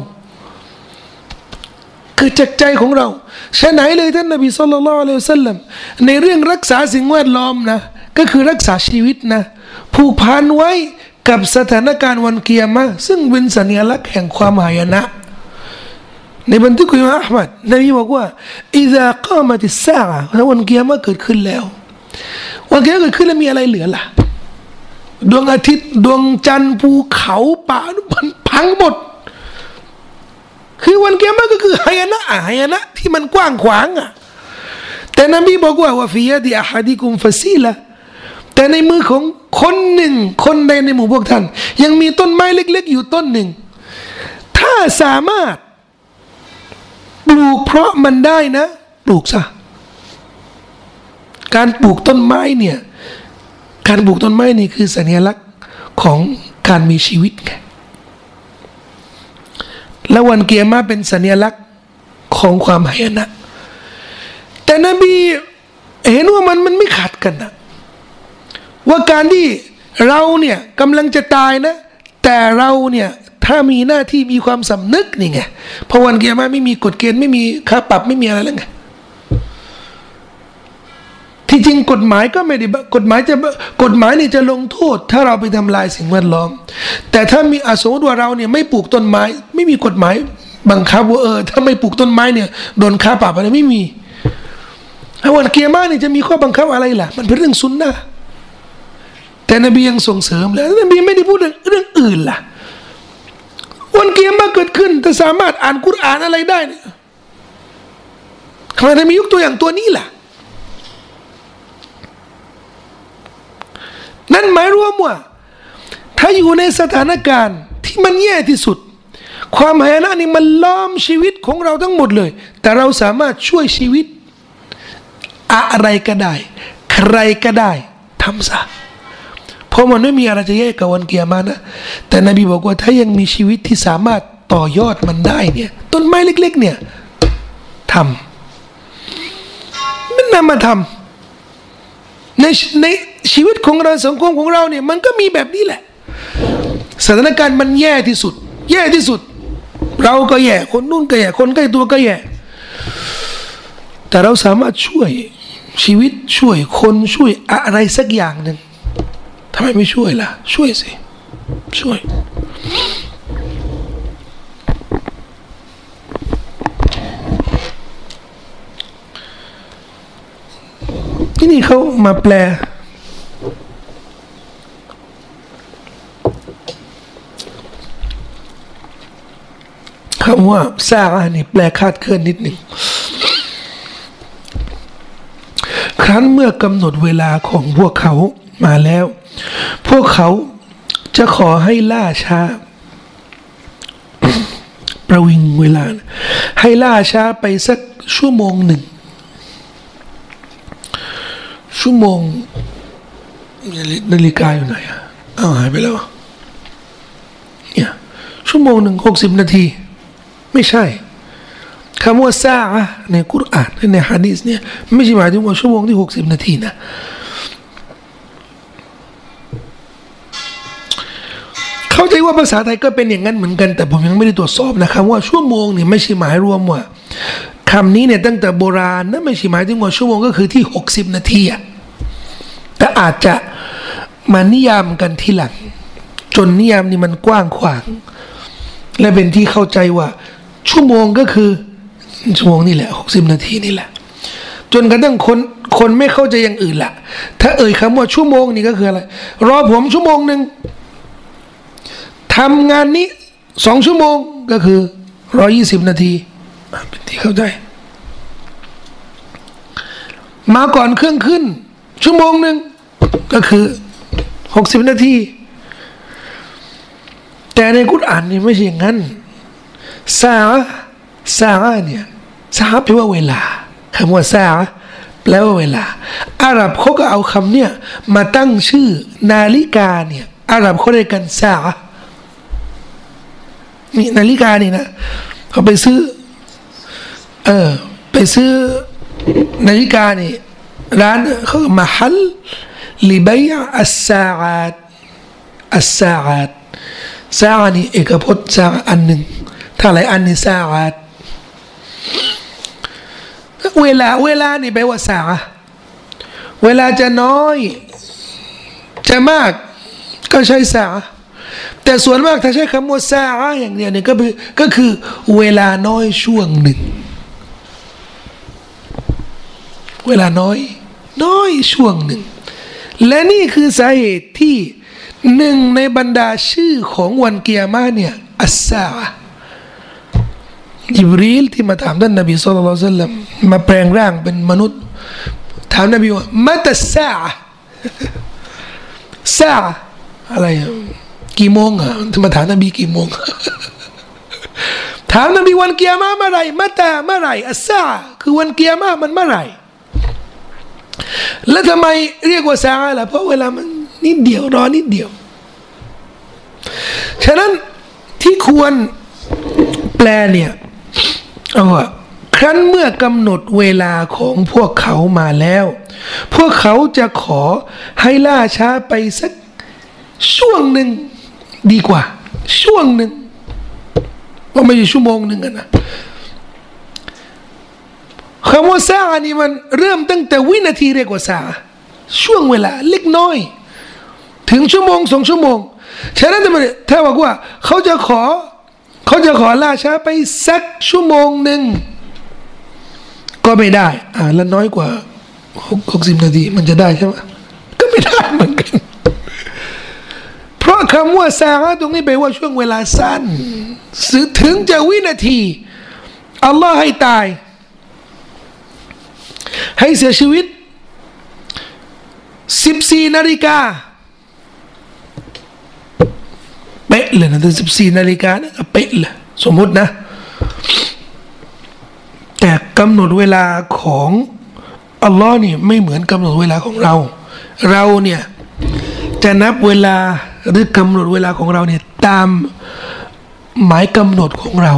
เกิดจากใจของเราฉะไหนเลยท่านนบีศ็อลลัลลอฮุอะลัยฮิวะซัลลัมในเรื่องรักษาสิ่งแวดล้อมนะก็คือรักษาชีวิตนะผูกพันไว้กับสถานการณ์วันกิยามะห์ซึ่งเป็นสัญลักษณ์แห่งความหายนะในบันทึกของอิหม่ามอะห์มัดนบีบอกว่าอิซากามัติสซาอะห์ถ้าวันกิยามะห์เกิดขึ้นแล้ววันกิยามะห์เกิดขึ้นแล้วมีอะไรเหลือล่ะดวงอาทิตย์ดวงจันทร์ภูเขาป่ามันพังหมดคือวันกิยามะห์ก็คือหายนะหายนะที่มันกว้างขวางอ่ะแต่นบีบอกว่าว่าฟิยะดิอะฮัดิกุมฟะซีละแต่ในมือของคนหนึ่งคนใดในหมู่พวกท่านยังมีต้นไม้เล็กๆอยู่ต้นหนึ่งถ้าสามารถปลูกเพราะมันได้นะปลูกซะการปลูกต้นไม้เนี่ยการปลูกต้นไม้นี่คือสัญลักษณ์ของการมีชีวิตไงและวันกิยามะห์เป็นสัญลักษณ์ของความหายนะแต่นบีเห็นว่ามันมันไม่ขัดกันนะว่าการที่เราเนี่ยกำลังจะตายนะแต่เราเนี่ยถ้ามีหน้าที่มีความสำนึกนี่ไงเพราะวันกิยามะห์ไม่มีกฎเกณฑ์ไม่มีค่าปรับไม่มีอะไรแล้วไงที่จริงกฎหมายก็ไม่ได้กฎหมายจะกฎหมายนี่จะลงโทษถ้าเราไปทำลายสิ่งแวดล้อมแต่ถ้ามีสมมติว่าเราเนี่ยไม่ปลูกต้นไม้ไม่มีกฎหมายบังคับว่าเออถ้าไม่ปลูกต้นไม้เนี่ยโดนค่าปรับอะไรไม่มีวันกิยามะห์นี่จะมีข้อบังคับอะไรล่ะมันเป็นเรื่องซุนนะห์แต่นบียังส่งเสริมแล้วนบีไม่ได้พูดเรื่องเรื่องอื่นล่ะวันกิยามะห์เกิดขึ้นแต่สามารถอ่านกุรอานอะไรได้เนี่ยทำไมนบียกตัวอย่างตัวนี้ล่ะนั่นหมายรวมว่าถ้าอยู่ในสถานการณ์ที่มันแย่ที่สุดความหายนะนี่มันล้อมชีวิตของเราทั้งหมดเลยแต่เราสามารถช่วยชีวิตอะไรก็ได้ใครก็ได้ทำซะเพราะมันไม่มีอะไรจะแย่กับวันกิยามะห์นะแต่นบีบอกว่าถ้ายังมีชีวิตที่สามารถต่อยอดมันได้เนี่ยต้นไม้เล็กๆเนี่ยทำมันนำมาทำในในชีวิตของเราสังคมของเราเนี่ยมันก็มีแบบนี้แหละสถานการณ์มันแย่ที่สุดแย่ที่สุดเราก็แย่คนนู้นก็แย่คนใกล้ตัวก็แย่แต่เราสามารถช่วยชีวิตช่วยคนช่วยอะไรสักอย่างหนึ่งทำไมไม่ช่วยล่ะช่วยสิช่วยที่นี่เขามาแปลคำว่าซาอะห์นี่แปลคาดเคลื่อนนิดหนึ่งครั้นเมื่อกำหนดเวลาของพวกเขามาแล้วพวกเขาจะขอให้ล่าช้าประวิงเวลาให้ล่าช้าไปสักชั่วโมงหนึ่งชั่วโมงนาฬิกาอยู่ไหนอ่ะอ้าวหายไปแล้วเนี่ยชั่วโมงหนึ่งหกสิบนาทีไม่ใช่คำว่าซาอะในกุรอานในฮะดีษเนี่ยไม่ใช่หมายถึงว่าชั่วโมงที่หกสิบนาทีนะเข้าใจว่าภาษาไทยก็เป็นอย่างนั้นเหมือนกันแต่ผมยังไม่ได้ตรวจสอบนะครับว่าชั่วโมงเนี่ยไม่ใช่หมายรวมว่าคำนี้เนี่ยตั้งแต่โบราณนะไม่ใช่หมายถึงว่าชั่วโมงก็คือที่หกสิบนาทีอะแต่อาจจะมานิยามกันทีหลังจนนิยามนี่มันกว้างขวางและเป็นที่เข้าใจว่าชั่วโมงก็คือชั่วโมงนี่แหละหกสิบนาทีนี่แหละจนกระทั่งคนคนไม่เข้าใจอย่างอื่นละถ้าเอ่ยคำว่าชั่วโมงนี่ก็คืออะไรรอผมชั่วโมงหนึ่งทำงานนี้สองชั่วโมงก็คือร้อยยี่สิบนาทีเป็นที่เข้าใจมาก่อนเครื่องขึ้นชั่วโมงหนึ่งก็คือหกสิบนาทีแต่ในกุรอานนี่ไม่ใช่อย่างนั้นซาอะซาอะเนี่ยซาแปลว่าเวลาคำว่าซาอะแปลว่าเวลาอาหรับเขาก็เอาคำเนี่ยมาตั้งชื่อนาฬิกาเนี่ยอาหรับเขาเรียกกันซาอะนี่นาฬิกานี่นะเขาไปซื้อเออไปซื้อนาฬิกานี่ร้านเขามาฮัลลิบัยอัสซาอาตอัสซาอาตซาอานี่เอกพจน์ซาอันหนึ่งถ้าหลายอันนี่ซาอาตเวลาเวลานี่แปลว่าซาเวลาจะน้อยจะมากก็ใช้ซาแต่ส่วนมากถ้าใช้คำว่าซาอย่างเดียวเนี่ยก็คือก็คือเวลาน้อยช่วงหนึ่งเวลาน้อยน้อยช่วงหนึ่งและนี่คือสาเหตุที่หนึ่งในบรรดาชื่อของวันกิยามะห์เนี่ยอัสซาอะห์ญิบรีลที่มาถามท่านนบีศ็อลลัลลอฮุอะลัยฮิวะซัลลัมมาแปลงร่างเป็นมนุษย์ถามนบีว่ามะตัสซาอะห์ซาอะห์อะไรกี่โมงอ่ะมาถามนบีกี่โมงถามนบีวันกิยามะห์เมื่อไหร่มะตาเมื่อไหร่อัสซาอะห์คือวันกิยามะห์มันเมื่อไหร่แล้วทำไมเรียกว่าซาอะห์ล่ะเพราะเวลามันนิดเดียวรอนิดเดียวฉะนั้นที่ควรแปลเนี่ยเอาว่าครั้นเมื่อกำหนดเวลาของพวกเขามาแล้วพวกเขาจะขอให้ล่าช้าไปสักช่วงหนึ่งดีกว่าช่วงหนึ่งว่าไม่ใช่ชั่วโมงหนึ่งนะคำว่าซาอะห์นี่มันเริ่มตั้งแต่วินาทีเรียกว่าซาอะห์ช่วงเวลาเล็กน้อยถึงชั่วโมงสองชั่วโมงฉะนั้นถ้าบอกว่าเขาจะขอเขาจะขอล่าช้าไปสักชั่วโมงหนึ่งก็ไม่ได้อ่าแล้วน้อยกว่าหกสิบนาทีมันจะได้ใช่ไหมก็ไม่ได้เหมือนกันเพราะคำว่าซาอะห์ตรงนี้แปลว่าช่วงเวลาสั้นถึงจะวินาทีอัลลอฮ์ให้ตายให้เสียชีวิตสิบสี่นาฬิกาเป๊ะเลยนะแต่สิบสี่นาฬิกาเนี่ยเป๊ะเลยสมมตินะแต่กำหนดเวลาของอัลลอฮ์นี่ไม่เหมือนกำหนดเวลาของเราเราเนี่ยจะนับเวลาหรือกำหนดเวลาของเราเนี่ยตามหมายกำหนดของเรา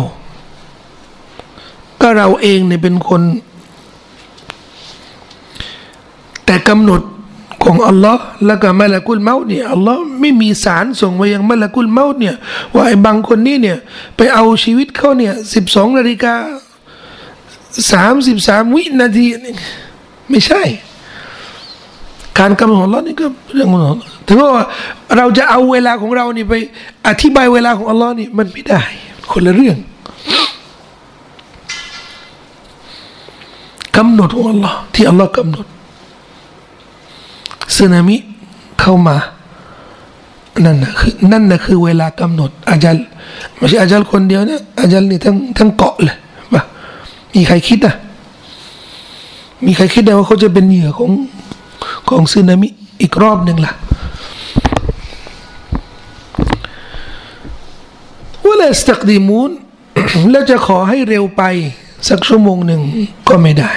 ก็เราเองเนี่ยเป็นคนแต่กำหนดของอัลลอฮ์แล้วก็มะลากุลเมาต์เนี่ยอัลลอฮ์ไม่มีสารส่งไปยังมะลากุลเมาต์เนี่ยว่าไอ้บางคนนี่เนี่ยไปเอาชีวิตเขาเนี่ยสิบสองนาฬิกาสามสิบสามวินาทีไม่ใช่การกำหนดของอัลลอฮ์นี่ก็เรื่องของอัลลอฮ์ถึงว่าเราจะเอาเวลาของเรานี่ไปอธิบายเวลาของอัลลอฮ์นี่มันไม่ได้คนละเรื่องกำหนดของอัลลอฮ์ที่อัลลอฮ์กำหนดสึนามิเข้ามานั่นนะคือนั่นนะคือเวลากำหนดอาจัลไม่ใช่อาจัลคนเดียวนะอาจัลนี่ทั้งทั้งเกาะเลยป่ะมีใครคิดอ่ะมีใครคิดได้ว่าเขาจะเป็นเหยื่อของของสึนามิอีกรอบหนึ่งล่ะวะลายัสตักดีมูนแล้วจะขอให้เร็วไปสักชั่วโมงหนึ่งก็ไม่ได้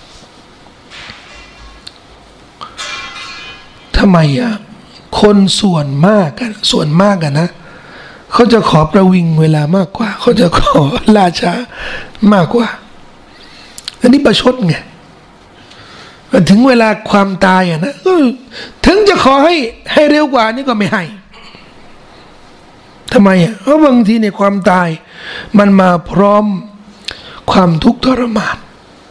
ทำไมอ่ะคนส่วนมากกันส่วนมากกันนะเขาจะขอประวิงเวลามากกว่าเขาจะขอล่าช้ามากกว่าอันนี้ประชดไงถึงเวลาความตายอ่ะนะถึงจะขอให้ให้เร็วกว่านี่ก็ไม่ให้ทำไมอ่ะเพราะบางทีในความตายมันมาพร้อมความทุกข์ทรมาน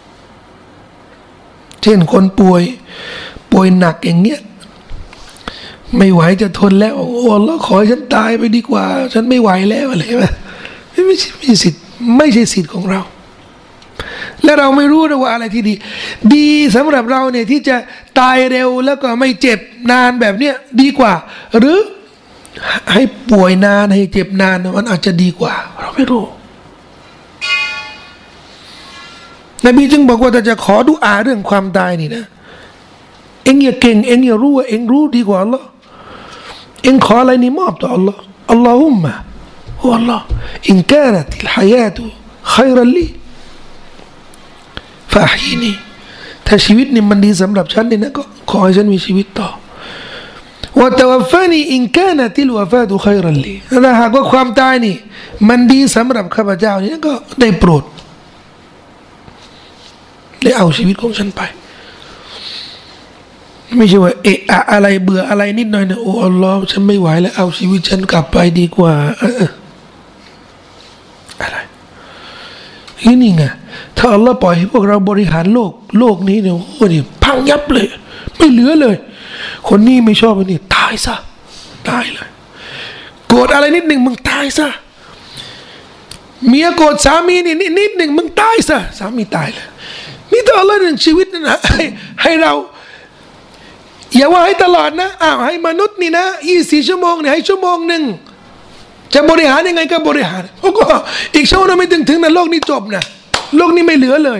เช่นคนป่วยป่วยหนักอย่างเงี้ยไม่ไหวจะทนแล้วโอ้แล้วขอให้ฉันตายไปดีกว่าฉันไม่ไหวแล้วอะไรแบบไม่ใช่ไม่ใช่สิทธิ์ไม่ใช่สิทธิ์ของเราและเราไม่รู้นะว่าอะไรที่ดีดีสำหรับเราเนี่ยที่จะตายเร็วแล้วก็ไม่เจ็บนานแบบเนี้ยดีกว่าหรือให้ป่วยนานให้เจ็บนานมันอาจจะดีกว่าเราไม่รู้นบีจึงบอกว่าถ้าจะขอดุอาเรื่องความตายนี่นะเอ็งอย่าเก่งเอ็งอย่ารู้ว่าเอ็งรู้ดีกว่าอัลลอฮ์เอ็งขออะไรนี่มอบต่ออัลลอฮ์อัลลอฮุมมะโอ้อัลลอฮ์อินกานัติลฮายาตุขัยรัลลีฟะฮีนีถ้าชีวิตนี่มันดีสำหรับฉันนี่นะก็ขอให้ฉันมีชีวิตต่อว่าตวัฟฟานีอินกานัติลวะฟาตุขัยรัลลีถ้าหากว่าความตายนี่มันดีสำหรับข้าพเจ้านี่ก็ได้โปรดได้เอาชีวิตของฉันไปไม่ใช่ว่าเอะอะอะไรเบื่ออะไรนิดหน่อยเนี่ยโอ้อัลลอฮ์ฉันไม่ไหวแล้วเอาชีวิตฉันกลับไปดีกว่าเอออะไรนี่ไงถ้าอัลลอฮ์ปล่อยให้พวกเราบริหารโลกโลกนี้เนี่ยโอ้ดิพังยับเลยไม่เหลือเลยคนนี้ไม่ชอบอันนี้ตายซะตายเลยโกรธอะไรนิดหนึ่งมึงตายซะเมียโกรธสามีนี่นิดหนึ่งมึงตายซะสามีตายเลยนี่ถ้าอัลลอฮ์หนึ่งชีวิตนะให้ให้เราอย่าว่าให้ตลอดนะอ้าวให้มนุษย์นี่นะยี่สิบสี่ชั่วโมงเนี่ยให้ชั่วโมงหนึ่งจะบริหารยังไงก็บริหารโอ้ก็อีกชั่วโมงไม่ถึงถึงนะโลกนี้จบนะโลกนี้ไม่เหลือเลย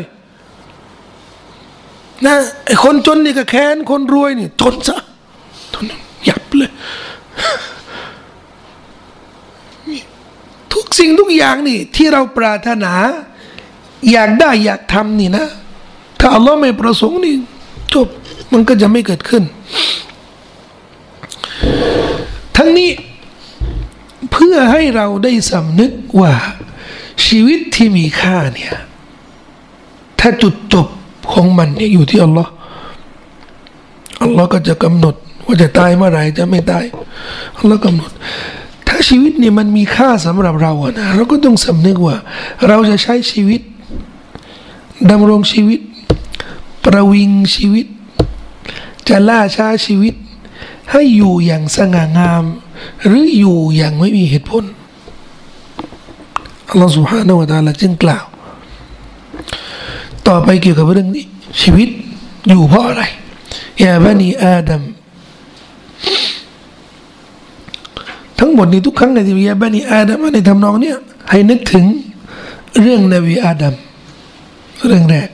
นะไอ้คนจนนี่ก็แค้นคนรวยนี่ทนซะทนยับเลยทุกสิ่งทุกอย่างนี่ที่เราปรารถนาอยากได้อยากทำนี่นะถ้าอัลลอฮ์ไม่ประสงค์นี่จบมันก็จะไม่เกิดขึ้นทั้งนี้เพื่อให้เราได้สำนึกว่าชีวิตที่มีค่าเนี่ยถ้าจุดจบของมันเนี่ยอยู่ที่อัลลอฮ์อัลลอฮ์ก็จะกำหนดว่าจะตายเมื่อไหร่จะไม่ตายอัลลอฮ์กำหนดถ้าชีวิตเนี่ยมันมีค่าสำหรับเราอะนะเราก็ต้องสำนึกว่าเราจะใช้ชีวิตดำรงชีวิตประวิงชีวิตจะล่าช้าชีวิตให้อยู่อย่างสง่างามหรืออยู่อย่างไม่มีเหตุผลอัลลอฮฺ سبحانه และ تعالى จึงกล่าวต่อไปเกี่ยวกับเรื่องนี้ชีวิตอยู่เพราะอะไรยาบานีอาดัมทั้งหมดนี้ทุกครั้งในที่ยาบานีอาดัมในทำนองเนี้ยให้นึกถึงเรื่องนบีอาดัมเรื่องแรก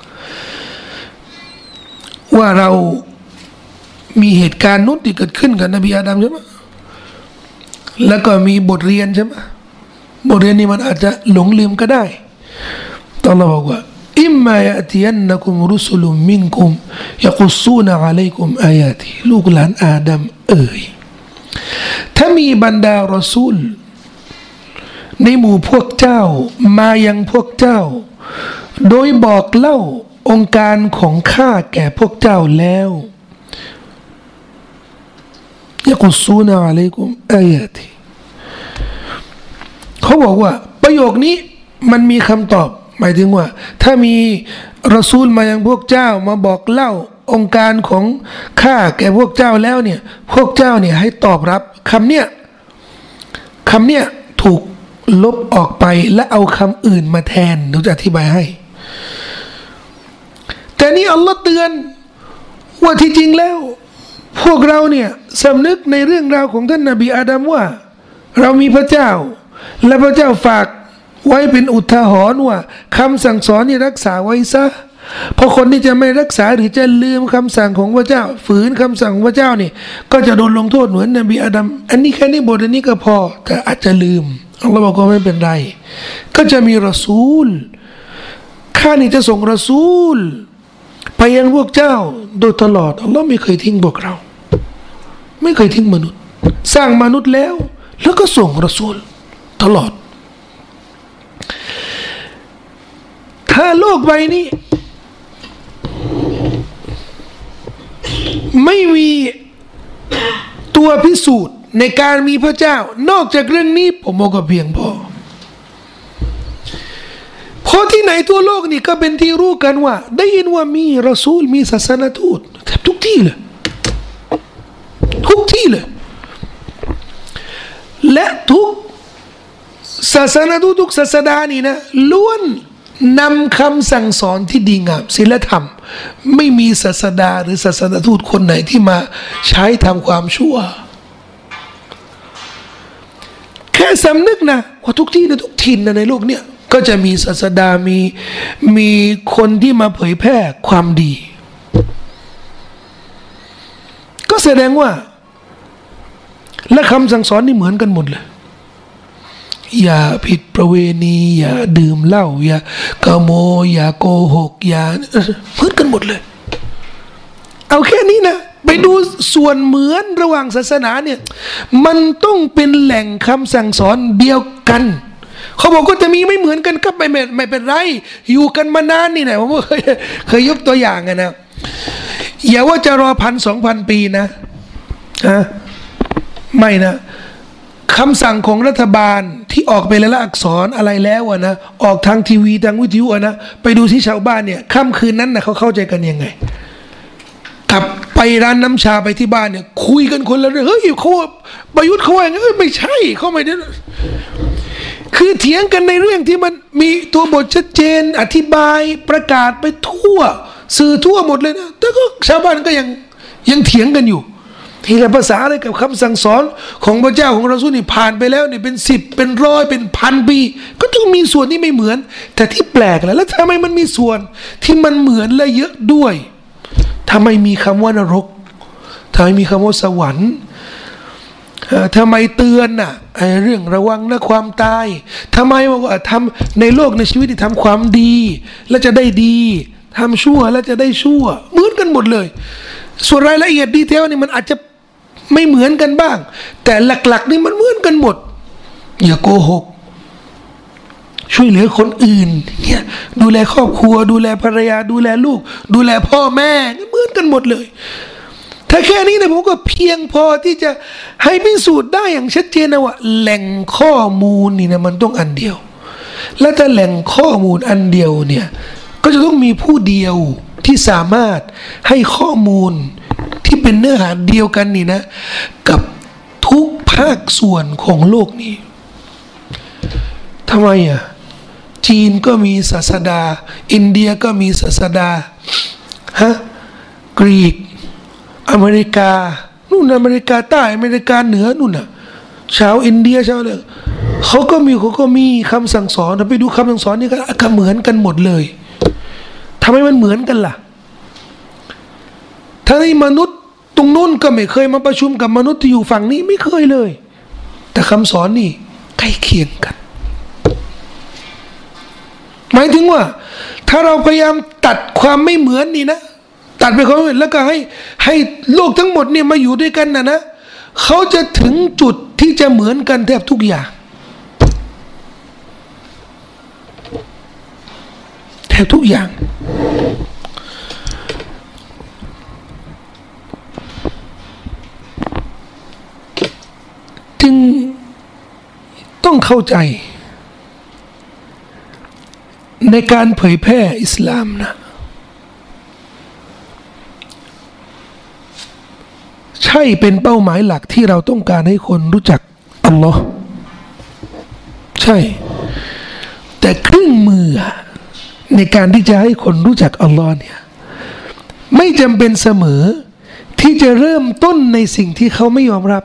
ว่าเรามีเหตุการณ์นู้นที่เกิดขึ้นกับนบีอาดัมใช่ไหมแล้วก็มีบทเรียนใช่ไหมบทเรียนนี้มันอาจจะหลงลืมก็ได้ตอนเราบอกว่าอิมมายะติยันนักุมรุสุลุมมินกุมยะกุซซูนะอะลัยกุมอายาติลูกหลานอาดัมเอ๋ยถ้ามีบรรดารอซูลในหมู่พวกเจ้ามายังพวกเจ้าโดยบอกเล่าองค์การของข้าแก่พวกเจ้าแล้วยะกุซซูนะอะลัยกุมอายาติเขาบอกว่าประโยคนี้มันมีคำตอบหมายถึงว่าถ้ามีรอซูลมายังพวกเจ้ามาบอกเล่าองค์การของข้าแก่พวกเจ้าแล้วเนี่ยพวกเจ้าเนี่ยให้ตอบรับคำเนี้ยคำเนี้ยถูกลบออกไปและเอาคำอื่นมาแทนเดี๋ยวจะอธิบายให้แต่นี่อัลลอฮ์เตือนว่าที่จริงแล้วพวกเราเนี่ยสำนึกในเรื่องราวของท่านนบีอาดัมว่าเรามีพระเจ้าและพระเจ้าฝากไว้เป็นอุทาหรณ์ว่าคำสั่งสอนนี่รักษาไว้ซะเพราะคนที่จะไม่รักษาหรือจะลืมคำสั่งของพระเจ้าฝืนคำสั่งของพระเจ้านี่ก็จะโดนลงโทษเหมือนนบีอาดัมอันนี้แค่นี้บทอันนี้ก็พอแต่อาจจะลืมอัลลอฮ์บอกว่าไม่เป็นไรก็จะมีรอซูลข้านี่จะส่งรอซูลไปยังพวกเจ้าโดยตลอดอัลลอฮ์ไม่เคยทิ้งพวกเราไม่เคยทิ้งมนุษย์สร้างมนุษย์แล้วแล้วก็ส่งรอซูลตลอดถ้าโลกใบนี้ไม่มีตัวพิสูจน์ในการมีพระเจ้านอกจากเรื่องนี้ผมบอกก็เพียงพอเพราะที่ไหนทั่วโลกนี่ก็เป็นที่รู้กันว่าได้ยินว่ามีรอซูลมีศาสนทูตแทบทุกที่เลยทุกที่เลยและทุกศาสนทูตทุกศาสดานี่นะล้วนนำคำสั่งสอนที่ดีงามศีลธรรมไม่มีศาสดาหรือศาสนทูตคนไหนที่มาใช้ทำความชั่วแค่สำนึกนะว่าทุกที่นะทุกถิ่นนะในโลกเนี่ยก็จะมีศาสดามีมีคนที่มาเผยแพร่ความดีก็แสดงว่าและคำสั่งสอนนี่เหมือนกันหมดเลยอย่าผิดประเวณีอย่าดื่มเหล้าอย่าขโมยอย่าโกหกอย่าเหมือนกันหมดเลยเอาแค่นี้นะไปดูส่วนเหมือนระหว่างศาสนาเนี่ยมันต้องเป็นแหล่งคำสั่งสอนเดียวกันเขาบอกก็จะมีไม่เหมือนกันก็ไม่ไม่เป็นไรอยู่กันมานานนี่นะผมเคยเคยยกตัวอย่างไงนะอย่าว่าจะรอพันสองพันปีนะฮะไม่นะคำสั่งของรัฐบาลที่ออกไปแล้วอักษรอะไรแล้วอะนะออกทางทีวีทางวิทยุอะนะไปดูที่ชาวบ้านเนี่ยค่ำคืนนั้นนะเขาเข้าใจกันยังไงกลับไปร้านน้ำชาไปที่บ้านเนี่ยคุยกันคนละเรื่องเฮ้ยเขาประยุทธ์เขาว่าอย่างนี้ไม่ใช่เขาไม่ได้คือเถียงกันในเรื่องที่มันมีตัวบทชัดเจนอธิบายประกาศไปทั่วสื่อทั่วหมดเลยนะแต่ก็ชาวบ้านก็ยังยังเถียงกันอยู่ที่ภาษาอะไรกับคำสั่งสอนของพระเจ้าของเราสุนี่ผ่านไปแล้วนี่เป็นสิบเป็นร้อยเป็นพันปีก็ต้องมีส่วนที่ไม่เหมือนแต่ที่แปลกแล้วแล้วทำไมมันมีส่วนที่มันเหมือนและเยอะด้วยทำไมมีคำว่านรกทำไมมีคำว่าสวรรค์ทำไมเตือนน่ะไอ้เรื่องระวังนะความตายทำไมบอกว่าทำในโลกในชีวิตที่ทำความดีแล้วจะได้ดีทำชั่วแล้วจะได้ชั่วเหมือนกันหมดเลยส่วนรายละเอียดดีเทลนี่มันอาจจะไม่เหมือนกันบ้างแต่หลักๆนี่มันเหมือนกันหมดอย่าโกหกช่วยเหลือคนอื่นเนี่ยดูแลครอบครัวดูแลภรรยาดูแลลูกดูแลพ่อแม่เหมือนกันหมดเลยถ้าแค่นี้นะผมก็เพียงพอที่จะให้พิสูจน์ได้อย่างชัดเจนนะว่าแหล่งข้อมูลนี่นะมันต้องอันเดียวและถ้าแหล่งข้อมูลอันเดียวเนี่ยก็จะต้องมีผู้เดียวที่สามารถให้ข้อมูลที่เป็นเนื้อหาเดียวกันนี่นะกับทุกภาคส่วนของโลกนี้ทำไมอ่ะจีนก็มีศาสดาอินเดียก็มีศาสดาฮะกรีกอเมริกานู่นอเมริกาใต้อเมริกาเหนือนู่นน่ะชาวอินเดียชาวอะไรเขาก็มีเขาก็มีคำสั่งสอนไปดูคำสั่งสอนนี่ก็เหมือนกันหมดเลยทำไมมันเหมือนกันล่ะถ้าในมนุษย์ตรงนู้นก็ไม่เคยมาประชุมกับมนุษย์ที่อยู่ฝั่งนี้ไม่เคยเลยแต่คำสอนนี่ใกล้เคียงกันหมายถึงว่าถ้าเราพยายามตัดความไม่เหมือนนี่นะตัดไปความไม่เหมือนแล้วก็ให้ให้โลกทั้งหมดเนี่ยมาอยู่ด้วยกันนะนะเขาจะถึงจุดที่จะเหมือนกันแทบทุกอย่างแทบทุกอย่างจึงต้องเข้าใจในการเผยแพร่อิสลามนะใช่เป็นเป้าหมายหลักที่เราต้องการให้คนรู้จักอัลลอฮ์ใช่แต่เครื่องมือในการที่จะให้คนรู้จักอัลลอฮ์เนี่ยไม่จำเป็นเสมอที่จะเริ่มต้นในสิ่งที่เขาไม่ยอมรับ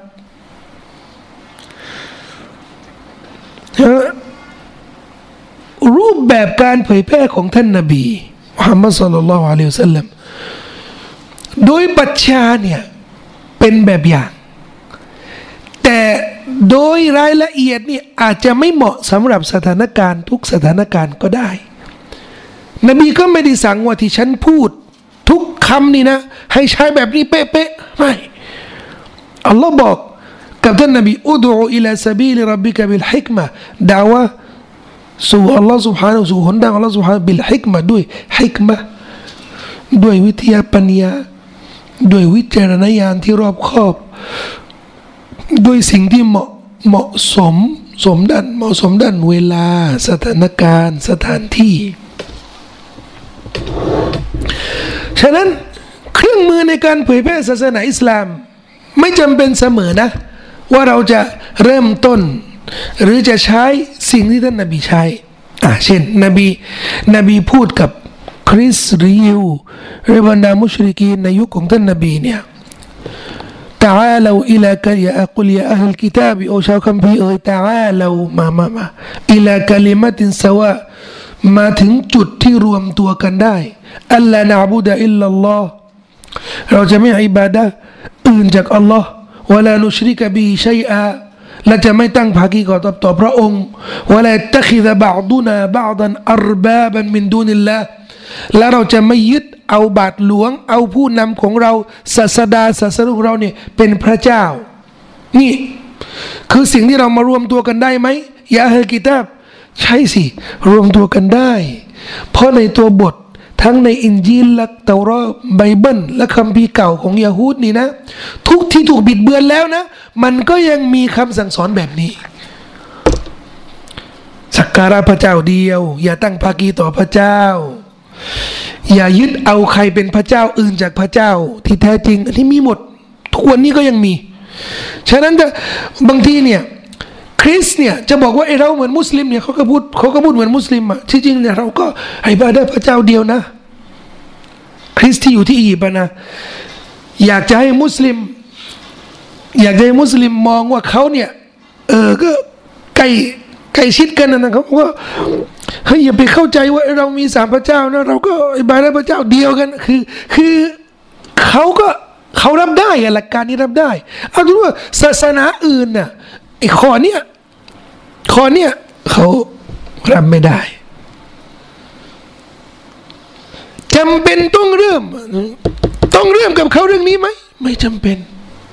รูปแบบการเผยแพร่ของท่านนบีมุฮัมมัดศ็อลลัลลอฮุอะลัยฮิวะซัลลัมโดยบัญชาเนี่ยเป็นแบบอย่างแต่โดยรายละเอียดนี่อาจจะไม่เหมาะสำหรับสถานการณ์ทุกสถานการณ์ก็ได้นบีก็ไม่ได้สั่งว่าที่ฉันพูดทุกคำนี่นะให้ใช้แบบนี้เป๊ะๆไม่อัลลอฮ์บอกกับท่านนบีอุดูอิลาซะบีลิร็อบบิกะบิลฮิกมะห์ดะวะสู่อัลลอฮ์ سبحانه สู่หนทางอัลลอฮ์ سبحانه บิลฮิกมะห์ด้วยฮิกมะห์ด้วยวิทยาปัญญาด้วยวิจารณญาณที่รอบคอบด้วยสิ่งที่เหมาะเหมาะสมสมดันเหมาะสมดันเวลาสถานการณ์สถานที่ฉะนั้นเครื่องมือในการเผยแพร่ศาสนาอิสลามไม่จำเป็นเสมอนะว่าเราจะเริ่มต้นหรือจะใช้สิ่งที่ท่านนบีใช้อ่ะเช่นนบีนบีพูดกับคริสหรือยิวหรือบรรดามุชริกีนในยุคของท่านนบีเนี่ยتعالوا إلى كلمة أقول يا أهل الكتاب أو شاو كم في تعالوا ما ما ما إلى كلمة سواء มาถึงจุดที่รวมตัวกันได้อัลลานะอ์บุดะอิลลัลลอฮ์เราจะไม่อิบาดะห์อื่นจากอัลลอฮ์วะลานุชริกะบิฮิชัยอาและจะไม่ตั้งภาคีก่อต่อพระองค์วะลายัตตะคิซะบะอ์ดุนาบะอ์ดันอัรบาบันมินดูนิลลาห์และเราจะไม่ยึดเอาบาทหลวงเอาผู้นำของเราศาสดาศาสนาของเราเนี่ยเป็นพระเจ้านี่คือสิ่งที่เรามารวมตัวกันได้ไหมยาอัลกิตาบใช่สิรวมตัวกันได้เพราะในตัวบททั้งในอินจีลและเตารอไบเบิลและคัมภีร์เก่าของยะฮูดนี่นะทุกที่ถูกบิดเบือนแล้วนะมันก็ยังมีคำสั่งสอนแบบนี้สักการะพระเจ้าเดียวอย่าตั้งภาคีต่อพระเจ้าอย่ายึดเอาใครเป็นพระเจ้าอื่นจากพระเจ้าที่แท้จริงอันนี้มีหมดทุกวันนี้ก็ยังมีฉะนั้นบางทีเนี่ยคริสเนี่ยจะบอกว่าไอ้เราเหมือนมุสลิมเนี่ยเขาก็พูดเขาก็พูดเหมือนมุสลิมอ่ะที่จริงเนี่ยเราก็อิบาดะห์พระเจ้าเดียวนะคริสที่อยู่ที่อียิปต์นะอยากจะให้มุสลิมอยากจะให้มุสลิมมองว่าเขาเนี่ยเออก็ใกล้ใกล้ชิดกันนะครับว่าเฮ้ยอย่าไปเข้าใจว่าเรามีสามพระเจ้านะเราก็อิบาดะห์พระเจ้าเดียวกันคือคือเขาก็เขารับได้อะหลักการนี้รับได้เอาดูว่าศาสนาอื่นน่ะไอ้ข้อเนี้ยข้อเนี้ยเขารับไม่ได้จำเป็นต้องเริ่มต้องเริ่มกับเขาเรื่องนี้ไหมไม่จำเป็น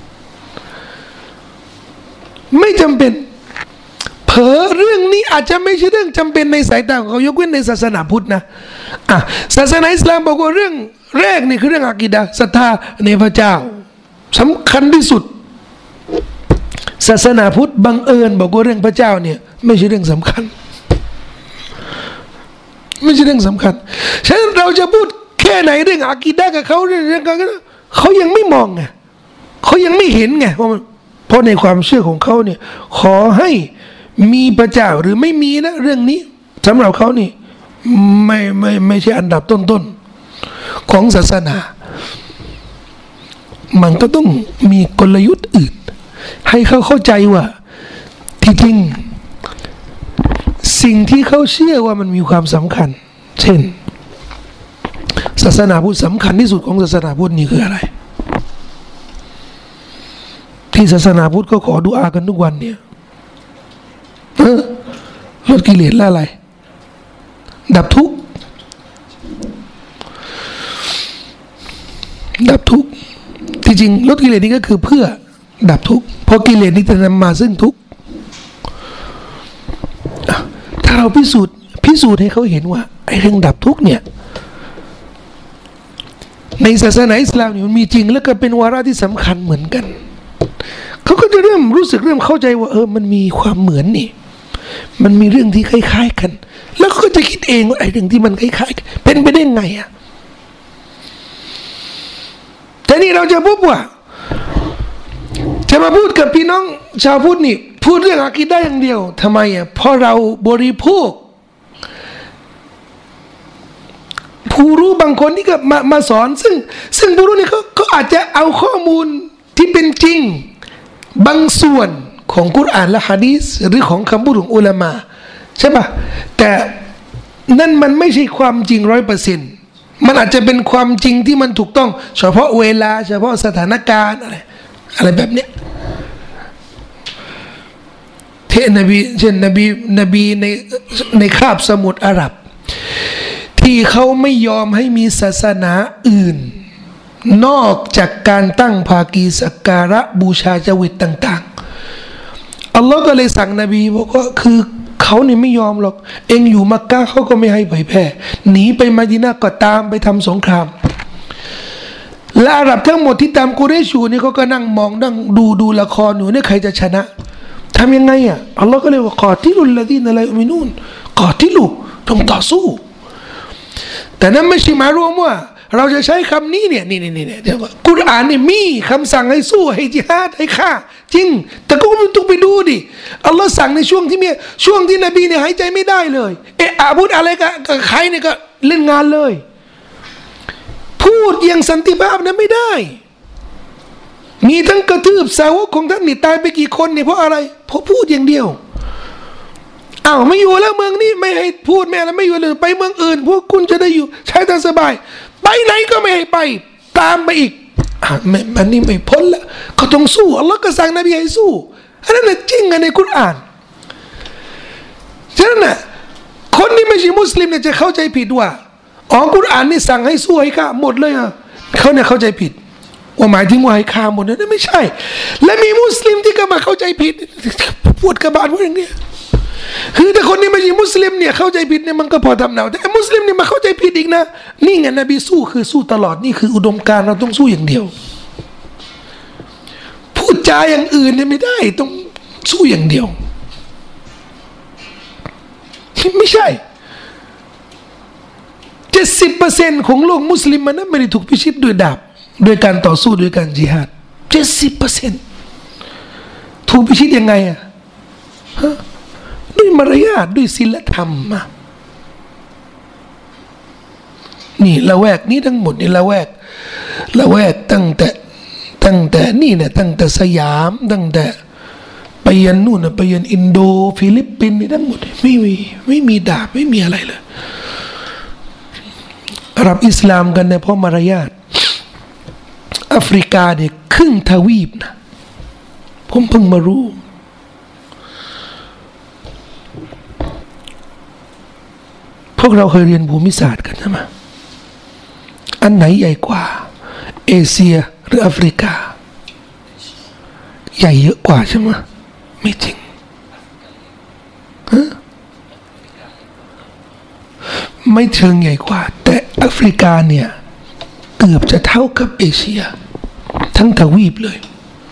ไม่จำเป็นเผลอเรื่องนี้อาจจะไม่ใช่เรื่องจำเป็นในสายตาของเขายกเว้นในศาสนาพุทธนะอ่ะศาสนาอิสลามบอกว่าเรื่องแรกนี่คือเรื่องอะกีดะห์ศรัทธาในพระเจ้าสำคัญที่สุดศาสนาพุทธบังเอิญบอกว่าเรื่องพระเจ้าเนี่ยไม่ใช่เรื่องสำคัญไม่ใช่เรื่องสำคัญฉะนั้นเราจะพูดแค่ไหนเรื่องอะกีดะห์กับเขาเรื่องการเขายังไม่มองไงเขายังไม่เห็นไงเพราะเพราะในความเชื่อของเขาเนี่ยขอให้มีพระเจ้าหรือไม่มีนะเรื่องนี้สำหรับเขานี่ไม่ไม่ไม่ใช่อันดับต้นๆของศาสนามันก็ต้องมีกลยุทธ์อื่นให้เขาเข้าใจว่าที่จริงสิ่งที่เขาเชื่อว่ามันมีความสำคัญเช่นศาสนาพุทธสำคัญที่สุดของศาสนาพุทธนี่คืออะไรที่ศาสนาพุทธก็ขอดุอากันทุกวันเนี่ยเออลดกิเลสละอะไรดับทุกข์ดับทุกข์ที่จริงลดกิเลสนี่ก็คือเพื่อดับทุกข์เพราะกิเลสนี่จะนำมาซึ่งทุกข์ถ้าเราพิสูจน์พิสูจน์ให้เขาเห็นว่าไอ้เรื่องดับทุกข์เนี่ยในศาสนาอิสลามนี่มันมีจริงแล้วก็เป็นวาระที่สำคัญเหมือนกันเขาก็จะเริ่มรู้สึกเริ่มเข้าใจว่าเออมันมีความเหมือนนี่มันมีเรื่องที่คล้ายๆกันแล้วก็จะคิดเองว่าไอ้เรื่องที่มันคล้ายๆเป็นไปได้ไงอ่ะแต่นี่เราจะพบว่าจะมาพูดกับพี่น้องชาวพุทธนี่พูดเรื่องอะกีดะห์อย่างเดียวทำไมอ่ะเพราะเราบริโภคผู้รู้บางคนที่ก็มามาสอนซึ่งซึ่งผู้รู้นี่เขาเขาอาจจะเอาข้อมูลที่เป็นจริงบางส่วนของกุรอานและหะดีษหรือของคำพูดของอุลามะใช่ปะแต่นั่นมันไม่ใช่ความจริงร้อยเปอร์เซ็นต์มันอาจจะเป็นความจริงที่มันถูกต้องเฉพาะเวลาเฉพาะสถานการณ์อะไรอะไรแบบเนี้ยเทนบีเช่นนบีนบีในในคาบสมุทรอาหรับที่เขาไม่ยอมให้มีศาสนาอื่นนอกจากการตั้งภากีสักการะบูชาจวิตต่างๆอัลลอฮ์ก็เลยสั่งนบีบอกว่าคือเขาเนี่ยไม่ยอมหรอกเองอยู่มักกะเขาก็ไม่ให้เผยแพร่หนีไปมะดีนะห์ก็ตามไปทำสงครามและอาหรับทั้งหมดที่ตามกุเรชอยู่นี่เขาก็นั่งมองนั่งดูดูละครอยู่เนี่ยใครจะชนะทำยังไงอ่ะอัลลอฮ์ก็เลยว่ากอติลุลลดีนลายุมินูนกอติลุจงต่อสู้แต่นั้นไม่ใช่หมายรวมว่าเราจะใช้คำนี้เนี่ยนี่นี่นี่เดี๋ยวกุรอานนี่มีคำสั่งให้สู้ให้จิฮาดให้ฆ่าจริงแต่ก็ไม่ต้องไปดูดิอัลลอฮ์สั่งในช่วงที่มีช่วงที่นบีเนี่ยหายใจไม่ได้เลยเอะอาพูดอะไรกับกับใครเนี่ยก็เล่นงานเลยพูดอย่างสันติภาพนั้นไม่ได้มีทั้งกระทืบสาวกของท่านนี่ตายไปกี่คนเนี่ยเพราะอะไรเพราะพูดอย่างเดียวอ้าวไม่อยู่แล้วเมืองนี้ไม่ให้พูดแม่แล้วไม่อยู่เลยไปเมืองอื่นพวกคุณจะได้อยู่ใช้ทางสบายไปไหนก็ไม่ให้ไปตามไปอีกอ่ะมันนี่ไม่พ้นละเขาต้องสู้อัลลอฮ์ก็สั่งนบีให้สู้อันนั้นน่ะจริงในกุรอานฉะนั้นน่ะคนที่ไม่ใช่มุสลิมเนี่ยจะเข้าใจผิดว่าอ๋อกุรอานนี่สั่งให้สู้ให้ฆ่าหมดเลยอ่ะเขาเนี่ยเข้าใจผิดว่าหมายถึงว่าให้ฆ่าหมดนั่นไม่ใช่และมีมุสลิมที่ก็มาเข้าใจผิดพูดกระบาดพูดอย่างนี้คือแต่คนที่ไม่ใช่มุสลิมเนี่ยเข้าใจผิดเนี่ยมันก็พอทำเนาแต่มุสลิมเนี่ยมาเข้าใจผิดอีกนะนี่ไงนบีสู้คือสู้ตลอดนี่คืออุดมการณ์เราต้องสู้อย่างเดียวพูดจาอย่างอื่นเนี่ยไม่ได้ต้องสู้อย่างเดียวไม่ใช่เจ็ดสิบเปอร์เซ็นต์ของโลกมุสลิมมันนั้นไม่ได้ถูกพิชิตด้วยดาบด้วยการต่อสู้ด้วยการจิฮาดเจ็ดสิบเปอร์เซ็นต์ถูกพิชิตยังไงอ่ะฮะด้วยมารยาทด้วยศีลธรรมมานี่ละแวกนี้ทั้งหมดนี่ละแวกละแวกตั้งแต่ตั้งแต่นี่เนี่ยตั้งแต่สยามตั้งแต่ไปยันนู่นนะไปยันอินโดฟิลิปปินส์นี่ทั้งหมดไม่มีไม่มีดาบไม่มีอะไรเลยรับอิสลามกันเนี่ยเพราะมารยาทแอฟริกาเนี่ยครึ่งทวีปนะผมเพิ่งมารู้พวกเราเคยเรียนภูมิศาสตร์กันใช่ไหมอันไหนใหญ่กว่าเอเชียหรือแอฟริกาใหญ่เยอะกว่าใช่ไหมไม่จริงฮะไม่เชิงใหญ่กว่าแต่แอฟริกาเนี่ยเกือบจะเท่ากับเอเชียทั้งทวีปเลย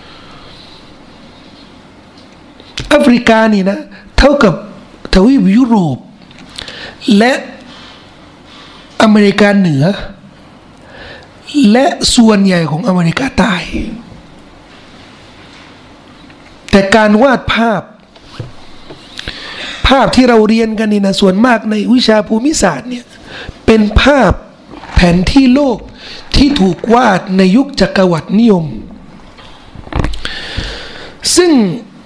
แอฟริกานี่นะเท่ากับทวีปยุโรปและอเมริกาเหนือและส่วนใหญ่ของอเมริกาใต้แต่การวาดภาพภาพที่เราเรียนกันนี่นะส่วนมากในวิชาภูมิศาสตร์เนี่ยเป็นภาพแผนที่โลกที่ถูกวาดในยุคจักรวรรดินิยมซึ่ง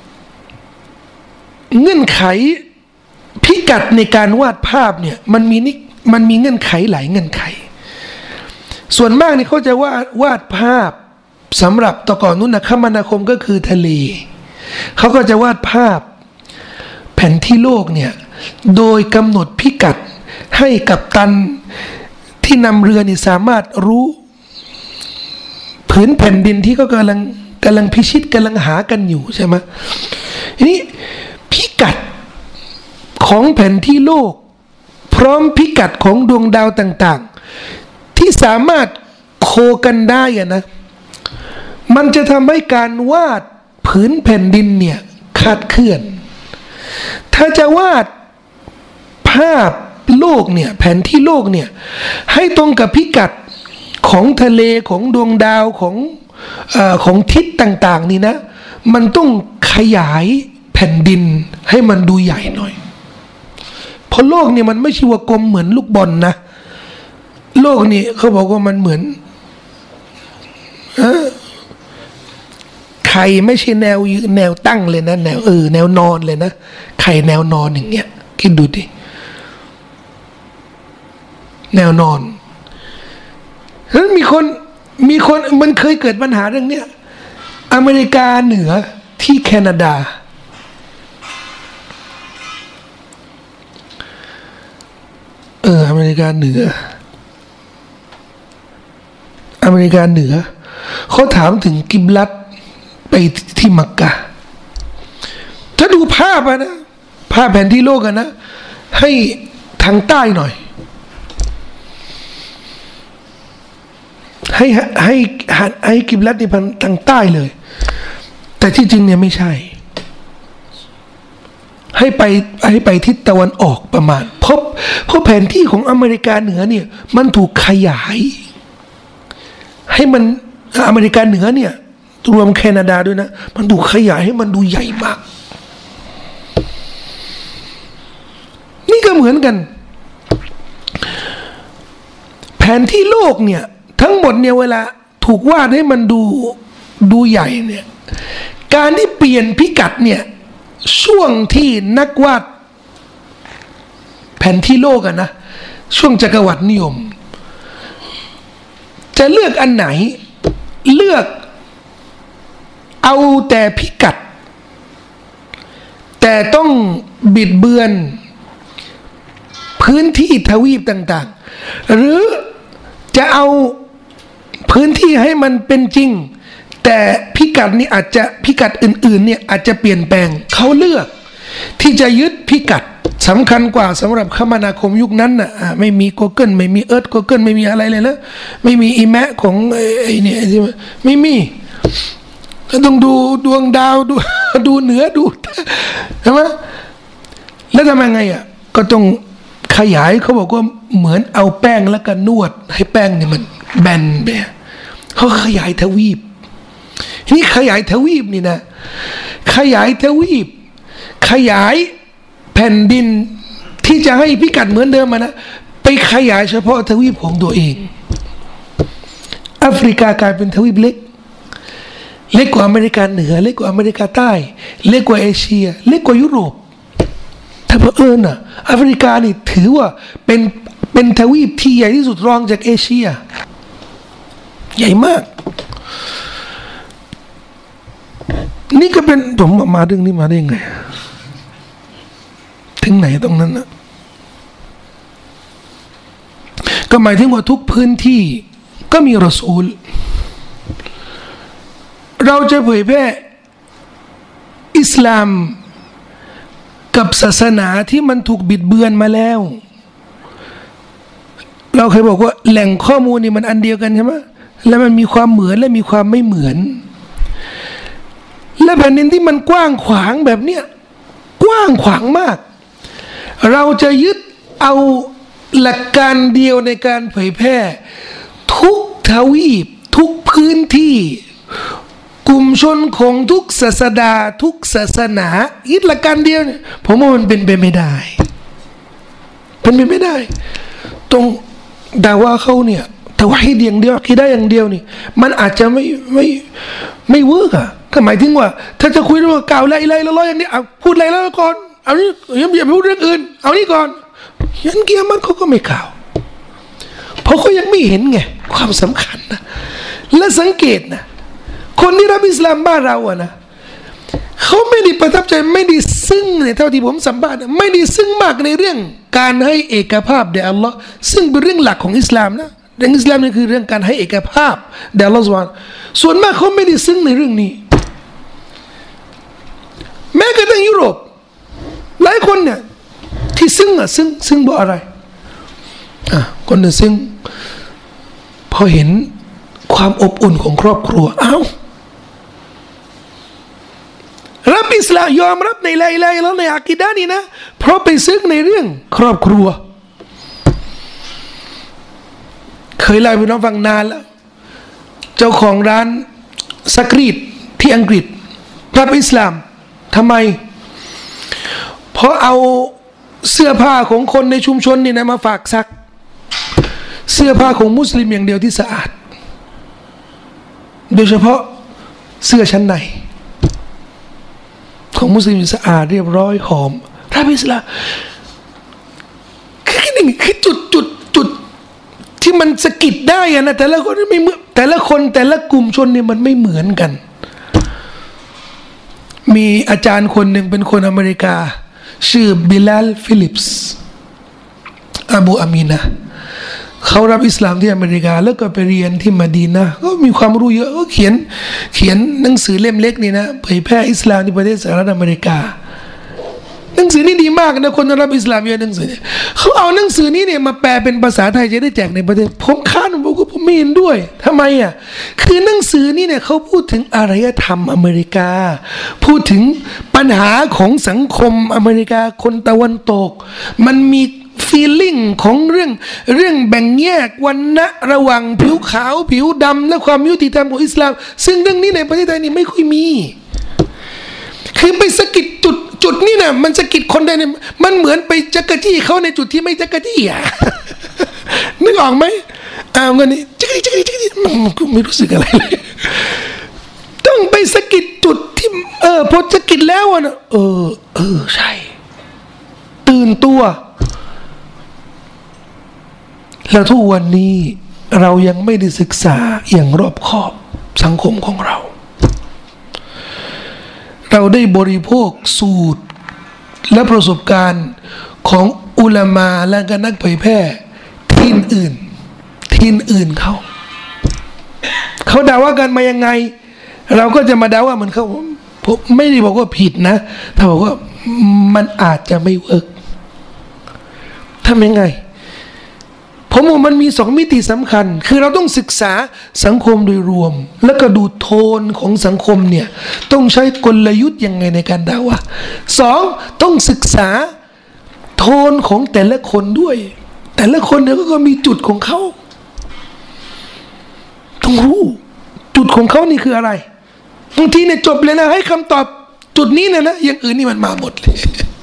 เงื่อนไขพิกัดในการวาดภาพเนี่ยมันมีนิมันมีเงื่อนไขหลายเงื่อนไขส่วนมากนี่เขาจะวาดวาดภาพสำหรับตะก่อนนู้นนะคมนาคมก็คือทะเลเขาก็จะวาดภาพแผนที่โลกเนี่ยโดยกำหนดพิกัดให้กัปตันที่นำเรือนี่สามารถรู้ผืนแผ่นดินที่ก็กำลังกำลังพิชิตกำลังหากันอยู่ใช่ไหมทีนี้พิกัดของแผนที่โลกพร้อมพิกัดของดวงดาวต่างๆที่สามารถโคกันได้อะนะมันจะทำให้การวาดผืนแผ่นดินเนี่ยคลาดเคลื่อนถ้าจะวาดภาพโลกเนี่ยแผนที่โลกเนี่ยให้ตรงกับพิกัดของทะเลของดวงดาวของเอ่อของทิศต่างๆนี่นะมันต้องขยายแผ่นดินให้มันดูใหญ่หน่อยเพราะโลกเนี่ยมันไม่ใช่ว่ากลมเหมือนลูกบอล นะโลกนี่เขาบอกว่ามันเหมือนไข่ไม่ใช่แนวแนวตั้งเลยนะแนวเออแนวนอนเลยนะไข่แนวนอนอย่างเงี้ยคิดดูดิแนวนอนฉะนั้นมีคนมีคนมันเคยเกิดปัญหาเรื่องเนี้ยอเมริกาเหนือที่แคนาดาริกาเหนืออเมริกาเหนือเขาถามถึงกิบลัตไปที่มักกะห์ถ้าดูภาพอะนะภาพแผนที่โลกอะนะให้ทางใต้หน่อยให้ให้ให้กิบลัตในทางใต้เลยแต่ที่จริงเนี่ยไม่ใช่ให้ไปให้ไปทิศตะวันออกประมาณเพราะเพราะแผนที่ของอเมริกาเหนือเนี่ยมันถูกขยายให้มันอเมริกาเหนือเนี่ยรวมแคนาดาด้วยนะมันถูกขยายให้มันดูใหญ่มากนี่ก็เหมือนกันแผนที่โลกเนี่ยทั้งหมดเนี่ยเวลาถูกวาดให้มันดูดูใหญ่เนี่ยการที่เปลี่ยนพิกัดเนี่ยช่วงที่นักวาดแผนที่โลกอะนะช่วงจักรวรรดินิยมจะเลือกอันไหนเลือกเอาแต่พิกัดแต่ต้องบิดเบือนพื้นที่ทวีปต่างๆหรือจะเอาพื้นที่ให้มันเป็นจริงแต่พิกัดนี้อาจจะพิกัดอื่นๆเนี่ยอาจจะเปลี่ยนแปลงเขาเลือกที่จะยึดพิกัดสำคัญกว่าสำหรับคมนาคมยุคนั้นน่ะไม่มี Google ไม่มี Earth Google ไม่มีอะไรเลยนะไม่มีอีแมะของไอ้เนี่ยไม่มีก็ต้องดูดวงดาวดูดูเหนือดูใช่ไหมแล้วทำยังไงอ่ะก็ต้องขยายเขาบอกว่าเหมือนเอาแป้งแล้วก็นวดให้แป้งเนี่ยมันแบนไปเขาขยายทวีปนี่ขยายทวีปนี่นะขยายทวีปขยายแผ่นดินที่จะให้พิกัดเหมือนเดิมมานะไปขยายเฉพาะทวีปของตัวเองแอฟริกากลายเป็นทวีปเล็กเล็กกว่าอเมริกาเหนือเล็กกว่าอเมริกาใต้เล็กกว่าเอเชียเล็กกว่ายุโรปถ้าเผอิญน่ะแอฟริกานี่ถือว่าเป็นเป็นทวีปที่ใหญ่ที่สุดรองจากเอเชียใหญ่มากนี่ก็เป็นผมมาเรื่องนี้มาได้ยังไงถึงไหนตรงนั้นนะก็หมายถึงว่าทุกพื้นที่ก็มีรอซูลเราจะเผยแพร่อิสลามกับศาสนาที่มันถูกบิดเบือนมาแล้วเราเคยบอกว่าแหล่งข้อมูลนี่มันอันเดียวกันใช่ไหมแล้วมันมีความเหมือนและมีความไม่เหมือนและแผ่นดินที่มันกว้างขวางแบบเนี้ยกว้างขวางมากเราจะยึดเอาหลักการเดียวในการเผยแพร่ทุกทวีปทุกพื้นที่กลุ่มชนของทุกศาสดาทุกศาสนายึดหลักการเดียวเนี่ยผมว่ามันเป็นไปไม่ได้เป็นไปไม่ได้ตรงดาว่าเขาเนี่ยแต่ว่าให้อย่างเดียวคิดได้อย่างเดียวนี่มันอาจจะไม่ไม่ไม่เวิร์กอะก็หมายถึงว่าถ้าจะคุยเรื่องกล่าวอะไรอะไรแล้วอย่างนี้เอาพูดอะไรแล้วก่อนเอานี่อย่าอย่าพูดเรื่องอื่นเอานี่ก่อนยันเกียร์มันเขาก็ไม่กล่าวเพราะเขายังไม่เห็นไงความสำคัญนะและสังเกตนะคนที่รับอิสลามบ้านเราอะนะเขาไม่ได้ประทับใจไม่ได้ซึ้งในเท่าที่ผมสัมภาษณ์ไม่ได้ซึ้งมากในเรื่องการให้เอกภาพแด่อัลลอฮ์ซึ่งเป็นเรื่องหลักของอิสลามนะเรื่องอิสลามนี่คือเรื่องการให้เอกภาพแด่อัลลอฮ์ซุบฮานะฮูวะตะอาลาส่วนมากเขาไม่ได้ซึ้งในเรื่องนี้แม้กระทั่งยุโรปหลายคนเนี่ยที่ซึ้งอะซึ้งซึ้งเพราะอะไรอ่ะคนเนี่ยซึ้งพอเห็นความอบอุ่นของครอบครัวอ้าวรับอิสลามยอมรับในลาอิลาฮะอิลลัลลอฮ์ในอะกีดะห์นี่นะเพราะไปซึ้งในเรื่องครอบครัวเคยเล่าให้พี่น้องฟังนานแล้วเจ้าของร้านซักรีดที่อังกฤษรับอิสลามทำไมเพราะเอาเสื้อผ้าของคนในชุมชนนี่นะมาฝากซักเสื้อผ้าของมุสลิมอย่างเดียวที่สะอาดโดยเฉพาะเสื้อชั้นในของมุสลิมสะอาดเรียบร้อยหอมรับอิสลามคือนี่คือจุดจุดจุดที่มันสะกิดได้อะนะแต่ละคนไม่เหมือนแต่ละคนแต่ละกลุ่มชนเนี่ยมันไม่เหมือนกันมีอาจารย์คนหนึ่งเป็นคนอเมริกาชื่อบิลาลฟิลิปส์อบูอามีนะเขารับอิสลามที่อเมริกาแล้วก็ไปเรียนที่มะดีนะห์ก็มีความรู้เยอะก็เขียนเขียนหนังสือเล่มเล็กนี่นะเผยแพร่อิสลามในประเทศสหรัฐอเมริกาหนังสือนี่ดีมากนะคนรับอิสลามเยอะหนังสือเนี่ยเขาเอาหนังสือนี้เนี่ยมาแปลเป็นภาษาไทยจะได้แจกในประเทศผมค้านผมบอกว่าผมไม่เห็นด้วยทำไมอ่ะคือหนังสือนี่เนี่ยเขาพูดถึงอารยธรรมอเมริกาพูดถึงปัญหาของสังคมอเมริกาคนตะวันตกมันมีฟีลลิ่งของเรื่องเรื่องแบ่งแยกวรรณะระหว่างผิวขาวผิวดำและความยุติธรรมของอิสลามซึ่งเรื่องนี้ในประเทศไทยนี่ไม่ค่อยมีคือไปสะกิดจุดจุดนี่นะมันสะกิดคนได้เนี่ยมันเหมือนไปจักรจี้เขาในจุดที่ไม่จักรจี้อ่ะนึกออกไหมอ้าวเงินนี่จักรจี้จักรจี้จักรจี้มันไม่รู้สึกอะไรเลยต้องไปสะกิดจุดที่เออพอสะกิดแล้วอ่ะนะเออเออใช่ตื่นตัวแล้วทุกวันนี้เรายังไม่ได้ศึกษาอย่างรอบคอบสังคมของเราเราได้บริโภคสูตรและประสบการณ์ของอุลามาและก็นักเผยแพร่ที่อื่นที่อื่นเขาเขาด่าว่ากันมายังไงเราก็จะมาด่าว่ามันเขาผมไม่ได้บอกว่าผิดนะแต่บอกว่ามันอาจจะไม่เวิร์กทำยังไงผมว่ามันมีสองมิติสำคัญคือเราต้องศึกษาสังคมโดยรวมแล้วก็ดูโทนของสังคมเนี่ยต้องใช้กลยุทธ์ยังไงในการด่าว่าสองต้องศึกษาโทนของแต่ละคนด้วยแต่ละคนเนี่ยก็มีจุดของเขาต้องรู้จุดของเขานี่คืออะไรบางทีเนี่ยจบเลยนะให้คำตอบจุดนี้เนี่ยนะอย่างอื่นนี่มันมาหมดเลย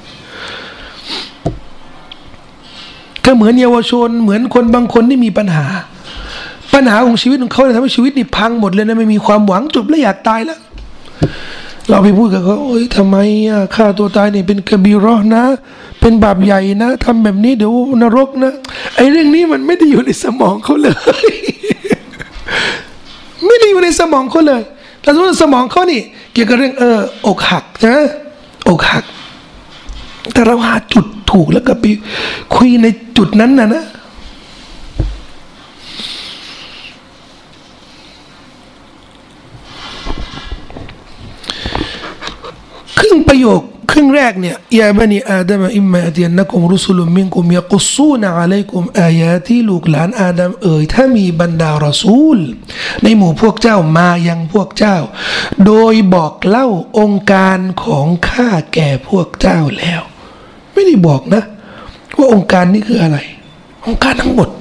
ก็เหมือนเยาวชนเหมือนคนบางคนที่มีปัญหาปัญหาของชีวิตของเขาทำให้ชีวิตนี่พังหมดเลยนะไม่มีความหวังจบแล้วอยากตายแล้วเราไปพูดกับเขาโอ๊ยทำไมอ่ะฆ่าตัวตายเนี่ยเป็นกบีเราะห์นะเป็นบาปใหญ่นะทำแบบนี้เดี๋ยวนรกนะไอ้เรื่องนี้มันไม่ได้อยู่ในสมองเขาเลยไม่ได้อยู่ในสมองเขาเลยแต่ส่วนสมองเขานี่เกี่ยวกับเรื่องเอออกหักนะอกหักแต่เราหาจุดถูกแล้วก็ไปคุยในจุดนั้นนะนะครึ่งประโยคครึ่งแรกเนี่ยยาบันีอาดัมอิมมาอัติยันนะกุมรุสุลุมินกุมยักุซซูนอะลัยกุมอายาติลูกหลานอาดัมเอ๋ยถ้ามีบรรดารอซูลในหมู่พวกเจ้ามายังพวกเจ้าโดยบอกเล่าองค์การของข้าแก่พวกเจ้าแล้วไม่ได้บอกนะว่าองค์การนี้คืออะไรองค์การทั้งหมด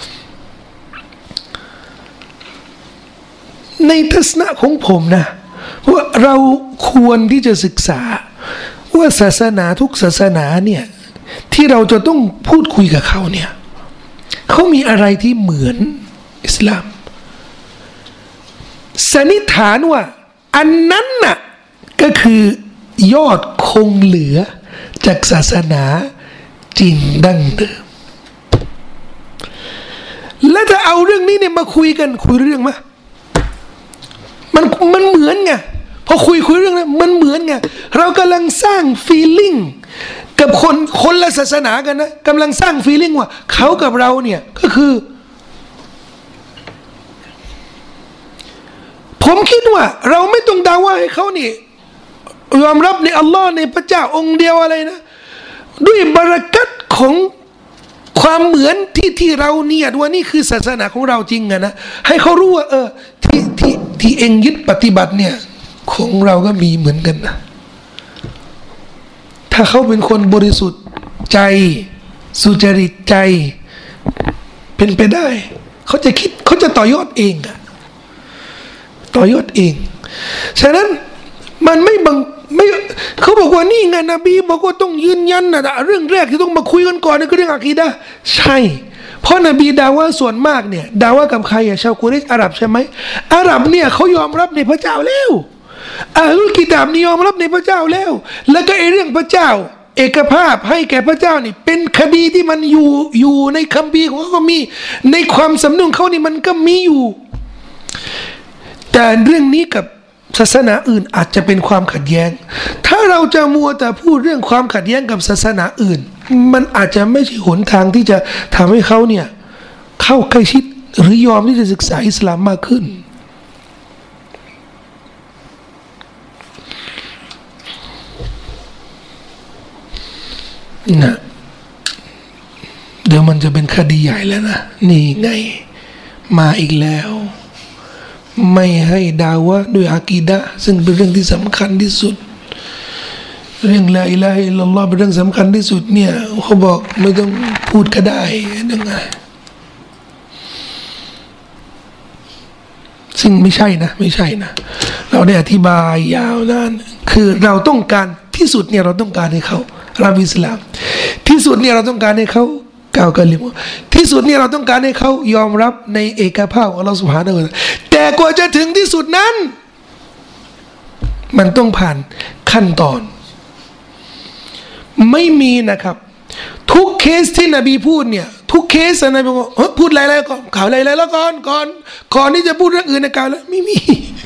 ในทัศนะของผมนะว่าเราควรที่จะศึกษาว่าศาสนาทุกศาสนาเนี่ยที่เราจะต้องพูดคุยกับเขาเนี่ยเขามีอะไรที่เหมือนอิสลามสันนิษฐานว่าอันนั้นน่ะก็คือยอดคงเหลือจากศาสนาจีนดั้งเดิมแล้วจะเอาเรื่องนี้เนี่ยมาคุยกันคุยเรื่องมั้ยมันมันเหมือนไงพอคุยคุยเรื่องนี้มันเหมือนไงเรากำลังสร้างฟีลลิ่งกับคนคนละศาสนากันนะกำลังสร้างฟีลลิ่งว่าเขากับเราเนี่ยก็คือผมคิดว่าเราไม่ต้องด่าว่าให้เขานี่ยอมรับในอัลลอฮ์ในพระเจ้าองค์เดียวอะไรนะด้วยบารกัตของความเหมือนที่ที่เราเนี่ยว่านี่คือศาสนาของเราจริงอะนะให้เขารู้ว่าเออที่ที่ที่เองยึดปฏิบัติเนี่ยของเราก็มีเหมือนกันนะถ้าเขาเป็นคนบริสุทธิ์ใจสุจริตใจเป็นไปได้เขาจะคิดเขาจะต่อยอดเองอะต่อยอดเองฉะนั้นมันไม่บังไม่เขาบอกว่านี่ไงนบีบอกว่าต้องยืนยันนะเรื่องแรกที่ต้องมาคุยกันก่อนนี่คือเรื่องอะกีดะห์ใช่เพราะนบีดาว่าส่วนมากเนี่ยดาว่ากับใครอะชาวกุเรชอาหรับใช่ไหมอาหรับเนี่ยเขายอมรับในพระเจ้าแล้วอาลุลกิตาบนี่ยอมรับในพระเจ้าแล้วแล้วก็ไอ้เรื่องพระเจ้าเอกภาพให้แก่พระเจ้านี่เป็นคดีที่มันอยู่อยู่ในคัมภีร์ของเขาก็มีในความสำนึกเขานี่มันก็มีอยู่แต่เรื่องนี้กับศาสนาอื่นอาจจะเป็นความขัดแย้งถ้าเราจะมัวแต่พูดเรื่องความขัดแย้งกับศาสนาอื่นมันอาจจะไม่ใช่หนทางที่จะทำให้เขาเนี่ยเข้าใกล้ชิดหรือยอมที่จะศึกษาอิสลามมากขึ้นนะเดี๋ยวมันจะเป็นคดีใหญ่แล้วนะนี่ไงมาอีกแล้วไม่ให้ดาวะด้วยอากีดะห์ซึ่งเป็นเรื่องที่สำคัญที่สุดเรื่องลาอิลาฮะอิลลัลลอฮ์เป็นเรื่องสำคัญที่สุดเนี่ยเขาบอกไม่ต้องพูดก็ได้ยังไงซึ่งไม่ใช่นะไม่ใช่นะเราได้อธิบายยาวนานคือเราต้องการที่สุดเนี่ยเราต้องการให้เขารับอิสลามที่สุดเนี่ยเราต้องการให้เขากล่าวกะลิมะห์ที่สุดเนี่ยเราต้องการให้เขายอมรับในเอกภาพของอัลเลาะห์ซุบฮานะฮูวะตะอาลาแต่กว่าจะถึงที่สุดนั้นมันต้องผ่านขั้นตอนไม่มีนะครับทุกเคสที่นบีพูดเนี่ยทุกเคสนบีบอกพูดอะไรๆก่อนข่าวอะไรๆแล้วก่อนก่อนก่อนที่จะพูดเรื่องอื่นในกล่าวแล้วไม่มี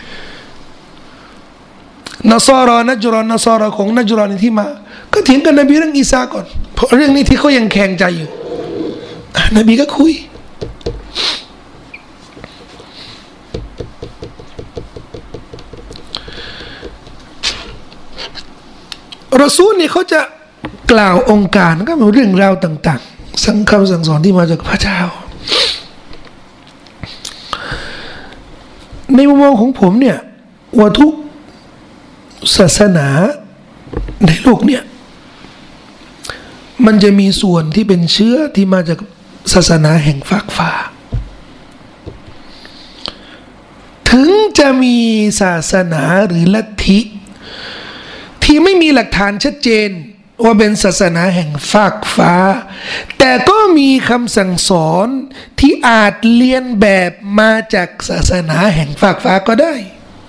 นัสรอนัจรอนนัสรอของนัจรอนที่มาก็เถียงกันนบีเรื่องอีสาก่อนเพราะเรื่องนี้ที่เขายังแข็งใจอยู่นบีก็คุยรอซูลเนี่ยเขาจะกล่าวองค์การก็เป็นเรื่องราวต่างๆสังคำสั่งสอนที่มาจากพระเจ้าในมุมมองของผมเนี่ยว่าทุกศาสนาในโลกเนี่ยมันจะมีส่วนที่เป็นเชื้อที่มาจากศาสนาแห่งฟากฟ้าถึงจะมีศาสนาหรือลัทธิที่ไม่มีหลักฐานชัดเจนว่าเป็นศาสนาแห่งฟากฟ้าแต่ก็มีคำสั่งสอนที่อาจเลียนแบบมาจากศาสนาแห่งฟากฟ้าก็ได้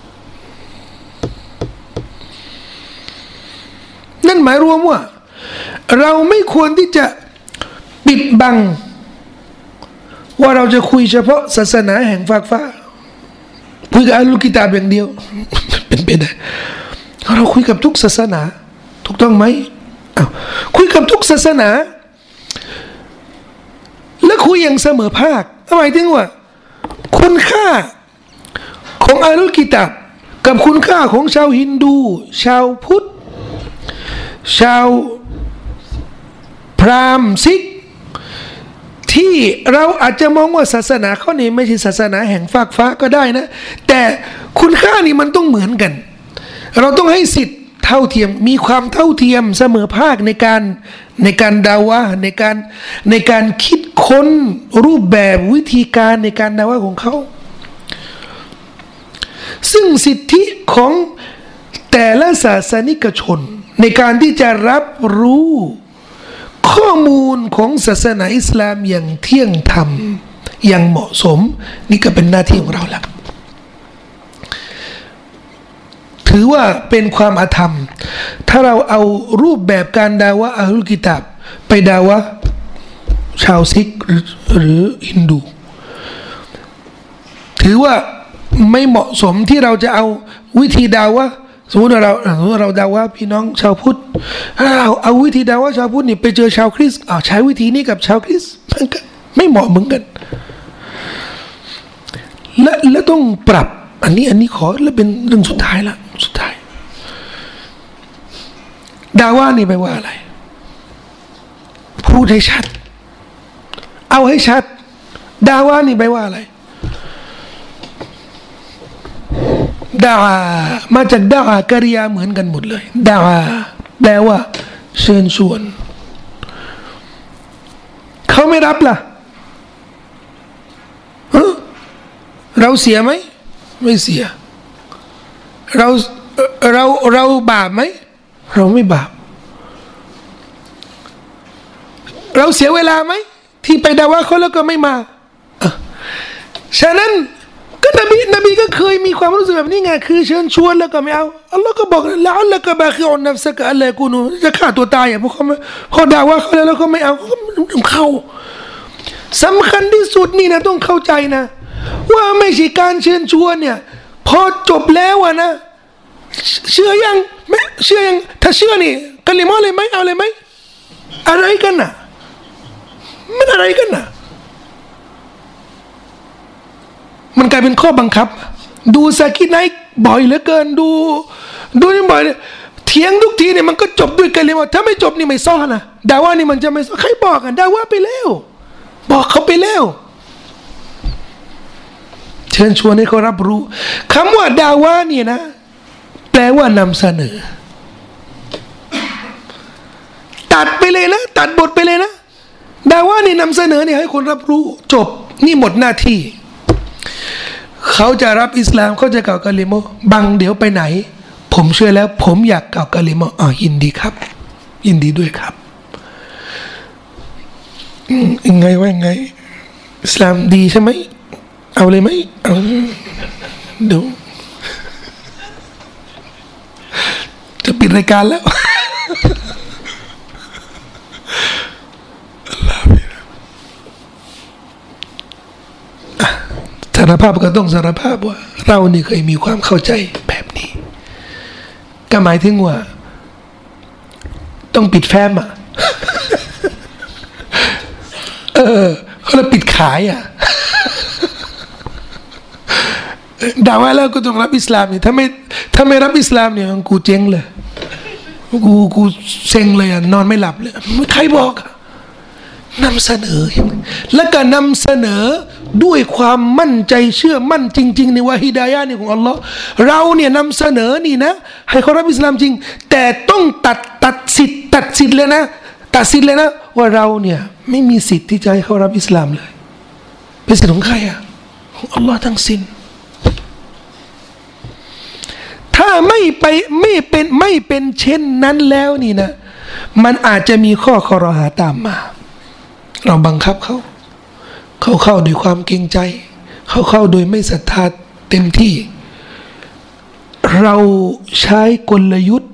นั่นหมายรวมว่าเราไม่ควรที่จะปิดบังว่าเราจะคุยเฉพาะศาสนาแห่งฟากฟ้าคุยกับอัลลุกิตาบอย่างเดียวเป็นไปได้เราคุยกับทุกศาสนาถูกต้องไหมอ้าวคุยกับทุกศาสนาและคุยอย่างเสมอภาคหมายถึงว่าคุณค่าของอัลลุกิตาบกับคุณค่าของชาวฮินดูชาวพุทธชาวพราหมณ์ซิกที่เราอาจจะมองว่าศาสนาเขาเนี่ยไม่ใช่ศาสนาแห่งฟากฟ้าก็ได้นะแต่คุณค่านี่มันต้องเหมือนกันเราต้องให้สิทธิ์เท่าเทียมมีความเท่าเทียมเสมอภาคในการในการดาวะในการในการคิดค้นรูปแบบวิธีการในการดาวะของเขาซึ่งสิทธิของแต่ละศาสนิกชนในการที่จะรับรู้ข้อมูลของศาสนาอิสลามอย่างเที่ยงธรรมอย่างเหมาะสมนี่ก็เป็นหน้าที่ของเราแหละถือว่าเป็นความอาธรรมถ้าเราเอารูปแบบการดาวะอัลลุกิตาบไปดาวะชาวซิกหรือฮินดูถือว่าไม่เหมาะสมที่เราจะเอาวิธีดาวะสมมติเราสมมติเราดาวะพี่น้องชาวพุทธเอาเอาวิธีดาวะชาวพุทธนี่ไปเจอชาวคริสต์ใช้วิธีนี้กับชาวคริสต์มันก็ไม่เหมาะเหมือนกันและและต้องปรับอันนี้อันนี้ขอแล้วเป็นเรื่องสุดท้ายละสุดท้ายดาวะนี่แปลว่าอะไรพูดให้ชัดเอาให้ชัดดาวะนี่แปลว่าอะไรดาอามาจากดาอากริยาเหมือนกันหมดเลยดาอาแปลว่าเชิญชวนเขาไม่รับล่ะเราเสียไหมไม่เสียเราเราเราบาปไหมเราไม่บาปเราเสียเวลาไหมที่ไปดาวะเขาแล้วก็ไม่มาฉะนั้นก็นบีนบีก็เคยมีความรู้สึกแบบนี้ไงคือเชิญชวนแล้วก็ไม่เอาอัลลอฮ์ก็บอกละอัลลอฮ์ก็บาคิอุนนัฟซะกะอัลลอฮ์กูนูจะฆ่าตัวตายอ่ะพวกเขาพอด่าว่าเขาแล้วเขาไม่เอาเขาเข้าสำคัญที่สุดนี่นะต้องเข้าใจนะว่าไม่ใช่การเชิญชวนเนี่ยพอจบแล้วอะนะเชื่อยังไม่เชื่อยังถ้าเชื่อนี่กะลิมะห์เลยไหมเอาเลยไหมอะไรกันน่ะมันอะไรกันน่ะมันกลายเป็นข้อบังคับดูซากิไนบ่อยเหลือเกินดูดูนี่บ่อยเถียงทุกทีเนี่ยมันก็จบด้วยกันเลยว่าถ้าไม่จบนี่ไม่ซ้อนะดาว่านี่มันจะไม่ซ้อใครบอกกันดาว่าไปแล้วบอกเขาไปแล้วเชิญชวนให้เขารับรู้คำว่าดาว่าเนี่ยนะแปลว่านำเสนอตัดไปเลยนะตัดบทไปเลยนะดาว่านี่นำเสนอเนี่ยให้คนรับรู้จบนี่หมดหน้าที่เขาจะรับอิสลามเขาจะกล่าวกะลิมะบังเดี๋ยวไปไหนผมเชื่อแล้วผมอยากกล่าวกะลิมะอ๋อยินดีครับยินดีด้วยครับยังไงว่ายังไงอิสลามดีใช่ไหมเอาเลยไหมเอาเดี๋ยวจะปิดรายการแล้วสารภาพก็ต้องสารภาพว่าเรานี่เคยมีความเข้าใจแบบนี้ก็หมายถึงว่าต้องปิดแฟ้มอ่ะเออเขาเลยปิดขายอ่ะด่าว่าแล้วก็ต้องรับอิสลามเนี่ยถ้าไม่ถ้าไม่รับอิสลามเนี่ยกูเจ๊งเลยกูกูเซ็งเลยอ่ะนอนไม่หลับเลยใครบอกอ่ะนำเสนอและการนำเสนอด้วยความมั่นใจเชื่อมั่นจริงๆในว่าฮิดายะห์นี่ของอัลลอฮ์เราเนี่ยนำเสนอนี่นะให้เขารับอิสลามจริงแต่ต้องตัดตัดสิทธิ์ตัดสิทธิ์เลยนะตัดสิทธิ์เลยนะว่าเราเนี่ยไม่มีสิทธิ์ที่จะให้เขารับอิสลามเลยเป็นสิทธิ์ของใครอ่ะของอัลลอฮ์ทั้งสิ้นถ้าไม่ไปไม่เป็นไม่เป็นเช่นนั้นแล้วนี่นะมันอาจจะมีข้อคอรหาตามมาเราบังคับเขาเขาเข้าด้วยความเกรงใจเขาเข้าโดยไม่ศรัทธาเต็มที่เราใช้กลยุทธ์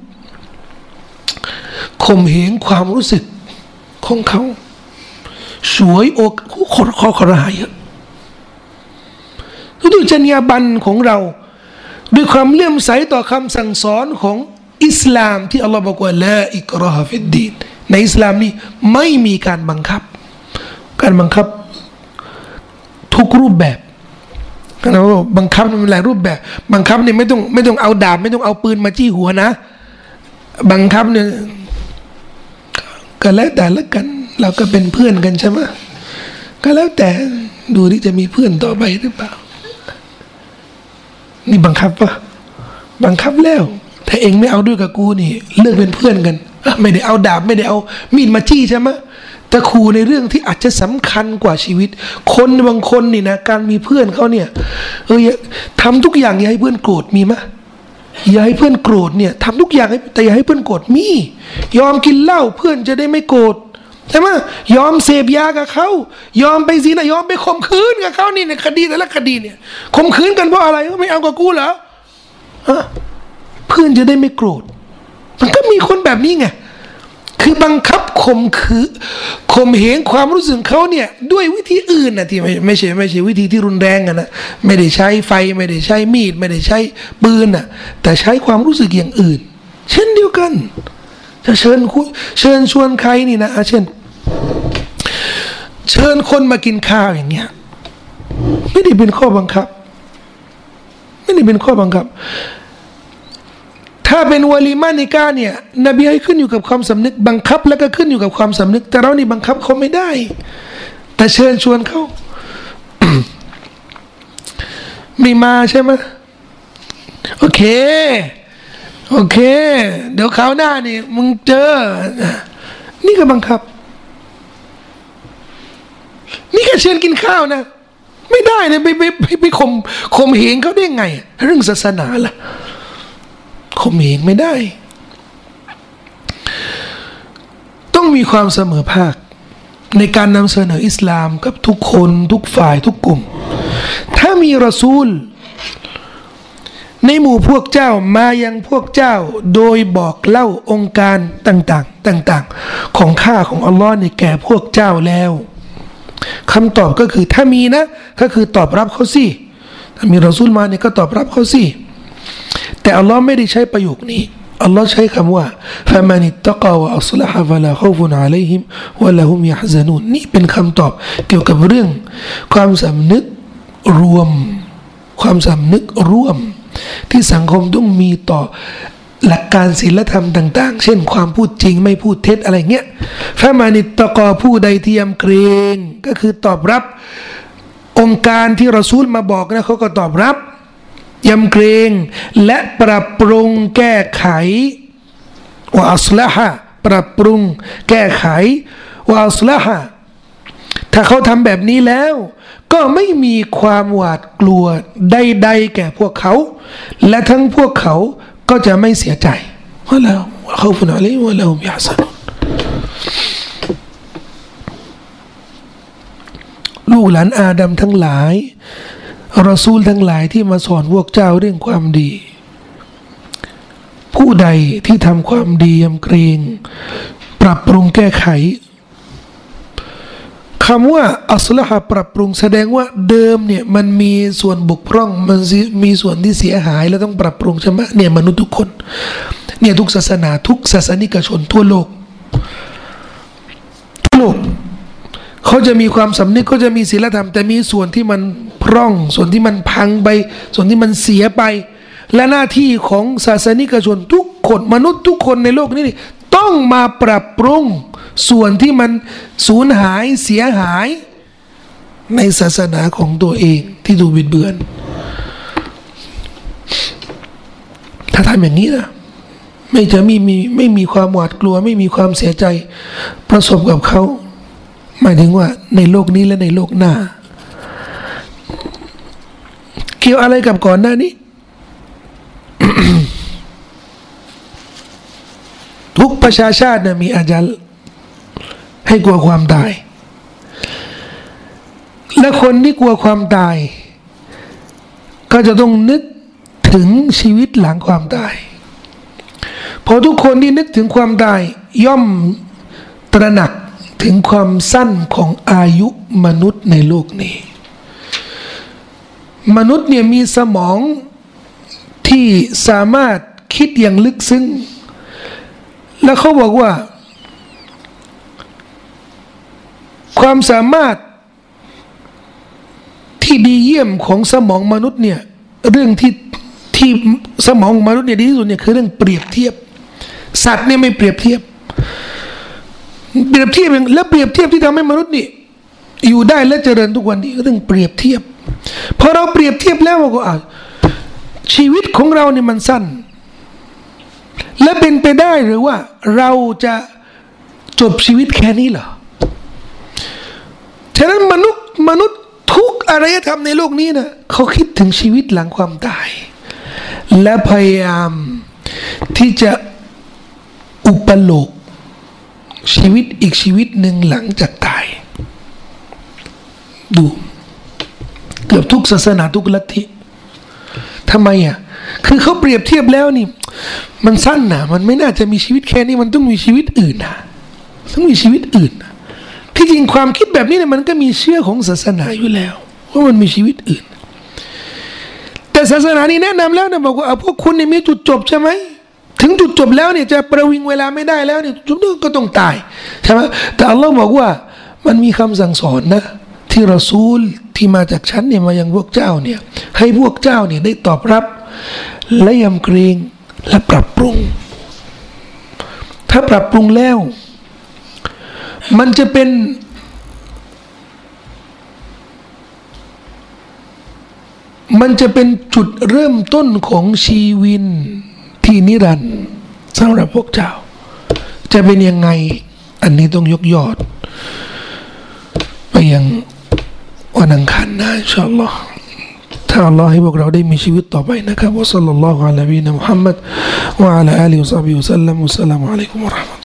ข่มเหงความรู้สึกของเขาสวยอกข้อข้อคอรหาเยอะด้วยจรรยาบรรณของเราด้วยความเลื่อมใสต่อคำสั่งสอนของอิสลามที่อัลลอฮฺบอกว่าลาอิกราฮะฟิดดีนในอิสลามนี้ไม่มีการบังคับการบังคับทุกรูปแบบเราบังคับมันหลายรูปแบบบังคับเนี่ยไม่ต้องไม่ต้องเอาดาบไม่ต้องเอาปืนมาจี้หัวนะบังคับเนี่ยก็แล้วแต่ละกันเราก็เป็นเพื่อนกันใช่ไหมก็แล้วแต่ดูที่จะมีเพื่อนต่อไปหรือเปล่านี่บังคับปะบังคับแล้วถ้าเองไม่เอาด้วยกับกูนี่เลิกเป็นเพื่อนกันไม่ได้เอาดาบไม่ได้เอามีดมาจี้ใช่ไหมแต่ขู่ในเรื่องที่อาจจะสำคัญกว่าชีวิตคนบางคนนี่นะการมีเพื่อนเขาเนี่ยเออทำทุกอย่างอย่าให้เพื่อนโกรธมีไหมอย่าให้เพื่อนโกรธเนี่ยทำทุกอย่างแต่อย่าให้เพื่อนโกรธมียอมกินเหล้าเพื่อนจะได้ไม่โกรธใช่ไหมยอมเสพยากับเขายอมไปซินะยอมไปข่มขืนกับเขานี่ในคดีแต่ละคดีเนี่ยข่มขืนกันเพราะอะไรไม่เอากับกูเหรอฮะเพื่อนจะได้ไม่โกรธมันก็มีคนแบบนี้ไงคือบังคับข่มขืนข่มเหงความรู้สึกเขาเนี่ยด้วยวิธีอื่นนะที่ไม่ไม่ใช่ไม่ใช่วิธีที่รุนแรงกันนะไม่ได้ใช้ไฟไม่ได้ใช้มีดไม่ได้ใช้ปืนน่ะแต่ใช้ความรู้สึกอย่างอื่นเช่นเดียวกันจะเชิญคุยเชิญชวนใครนี่นะเช่นเชิญคนมากินข้าวอย่างเงี้ยไม่ได้เป็นข้อบังคับไม่ได้เป็นข้อบังคับถ้าเป็นวะลีมานิกาเนี่ยนบีให้ขึ้นอยู่กับความสำนึกบังคับแล้วก็ขึ้นอยู่กับความสำนึกแต่เรานี่บังคับเขาไม่ได้แต่เชิญชวนเขา ไม่มาใช่ไหมโอเคโอเคเดี๋ยวคราวหน้านี่มึงเจอนี่ก็บังคับนี่แค่เชิญกินข้าวนะไม่ได้นะไปไปไปไปข่มข่มเหงเขาได้ไงเรื่องศาสนาล่ะข่มเหงไม่ได้ต้องมีความเสมอภาคในการนำเสนออิสลามกับทุกคนทุกฝ่ายทุกกลุ่มถ้ามีรอซูลในหมู่พวกเจ้ามายังพวกเจ้าโดยบอกเล่าองค์การต่างๆต่างๆของข้าของอัลลอฮ์ในแก่พวกเจ้าแล้วคำตอบก็คือถ้ามีนะก็คือตอบรับเขาสิถ้ามีรอซูลมาเนี่ยก็ตอบรับเขาสิแต่อัลลอฮ์ไม่ได้ใช้ประโยคนี้อัลลอฮ์ใช้คำว่า فَمَنِ اتَّقَى وَأَصْلَحَ فَلَا خَوْفٌ عَلَيْهِمْ وَلَا هُمْ يَحْزَنُونَนี่เป็นคำตอบเกี่ยวกับเรื่องความสำนึกรวมความสำนึกร่วมที่สังคมต้องมีต่อหลักการศีลธรรมต่างๆเช่นความพูดจริงไม่พูดเท็จอะไรเงี้ยฟะมานิตตะกอผู้ใดที่ยำเกรงก็คือตอบรับองค์การที่รอซูลมาบอกนะเขาก็ตอบรับยำเกรงและปรับปรุงแก้ไขวะอัศละฮะปรับปรุงแก้ไขวะอัศละฮะถ้าเขาทำแบบนี้แล้วก็ไม่มีความหวาดกลัวใดๆแก่พวกเขาและทั้งพวกเขาก็จะไม่เสียใจวะลาเขาฟุนอะลัยฮิมวะลาฮุมยะฮ์ซะนูนลูกหลานอาดัมทั้งหลายรอซูลทั้งหลายที่มาสอนพวกเจ้าเรื่องความดีผู้ใดที่ทำความดียำเกรงปรับปรุงแก้ไขคำว่าอัศละฮะปรับปรุงแสดงว่าเดิมเนี่ยมันมีส่วนบกพร่องมันมีส่วนที่เสียหายแล้วต้องปรับปรุงใช่ไหมเนี่ยมนุษย์ทุกคนเนี่ยทุกศาสนาทุกศาสนิกชนทั่วโลกทั่วโลกเขาจะมีความสำนึกเขาจะมีศีลธรรมแต่มีส่วนที่มันพร่องส่วนที่มันพังไปส่วนที่มันเสียไปและหน้าที่ของศาสนิกชนทุกคนมนุษย์ทุกคนในโลกนี้ต้องมาปรับปรุงส่วนที่มันสูญหายเสียหายในศาสนาของตัวเองที่ถูกบิดเบือนถ้าทำอย่างนี้นะไม่จะมีมีไม่มีความหวาดกลัวไม่มีความเสียใจประสบกับเขาหมายถึงว่าในโลกนี้และในโลกหน้าเกี่ยวอะไรกับก่อนหน้านี้ ทุกประชาชาตินะมีอาญัลให้กลัวความตายและคนที่กลัวความตายก็จะต้องนึกถึงชีวิตหลังความตายพอทุกคนที่นึกถึงความตายย่อมตระหนักถึงความสั้นของอายุมนุษย์ในโลกนี้มนุษย์เนี่ยมีสมองที่สามารถคิดอย่างลึกซึ้งและเขาบอกว่าความสามารถที่ดีเยี่ยมของสมองมนุษย์เนี่ยเรื่องที่ที่สมองมนุษย์เนี่ยดีที่สุดเนี่ยคือเรื่องเปรียบเทียบสัตว์เนี่ยไม่เปรียบเทียบเปรียบเทียบและเปรียบเทียบที่ทำให้มนุษย์นี่อยู่ได้และเจริญทุกวันนี้ก็เรื่องเปรียบเทียบพอเราเปรียบเทียบแล้วเราก็อ่ะชีวิตของเราเนี่ยมันสั้นและเป็นไปได้หรือว่าเราจะจบชีวิตแค่นี้เหรอฉะนั้นมนุษย์มนุษย์ทุกอารยธรรมในโลกนี้นะเขาคิดถึงชีวิตหลังความตายและพยายามที่จะอุปโลกชีวิตอีกชีวิตหนึ่งหลังจากตายดูเกือบทุกศาสนาทุกลัทธิทำไมอ่ะคือเขาเปรียบเทียบแล้วนี่มันสั้นนะมันไม่น่าจะมีชีวิตแค่นี้มันต้องมีชีวิตอื่นนะต้องมีชีวิตอื่นนะที่จริงความคิดแบบนี้เนี่ยมันก็มีเชื่อของศาสนาอยู่แล้วว่ามันมีชีวิตอื่นแต่ศาสนานี้แนะนำแล้วนะบอกว่าพวกคุณเนี่ยมีจุดจบใช่ไหมถึงจุดจบแล้วเนี่ยจะประวิงเวลาไม่ได้แล้วเนี่ยจุดนึงก็ต้องตายใช่ไหมแต่อัลลอฮ์บอกว่ามันมีคำสั่งสอนนะที่รอซูลที่มาจากฉันเนี่ยมายังพวกเจ้าเนี่ยให้พวกเจ้าเนี่ยได้ตอบรับและยำเกรงและปรับปรุงถ้าปรับปรุงแล้วมันจะเป็นมันจะเป็นจุดเริ่มต้นของชีวิตที่นิรันดร์สำหรับพวกเจ้าจะเป็นยังไงอันนี้ต้องยกยอดไปยังวันอังคารหน้าอินชาอัลลอฮ์ถ้าอัลลอฮ์ให้พวกเราได้มีชีวิตต่อไปนะครับวะซัลลัลลอฮุอะลัยฮิวะซัลลัมวะอะลาอาลิฮิวะศอฮบิฮิวะซัลลัมวัสสลามุอะลัยกุมวะเราะห์มะตุลลอฮ์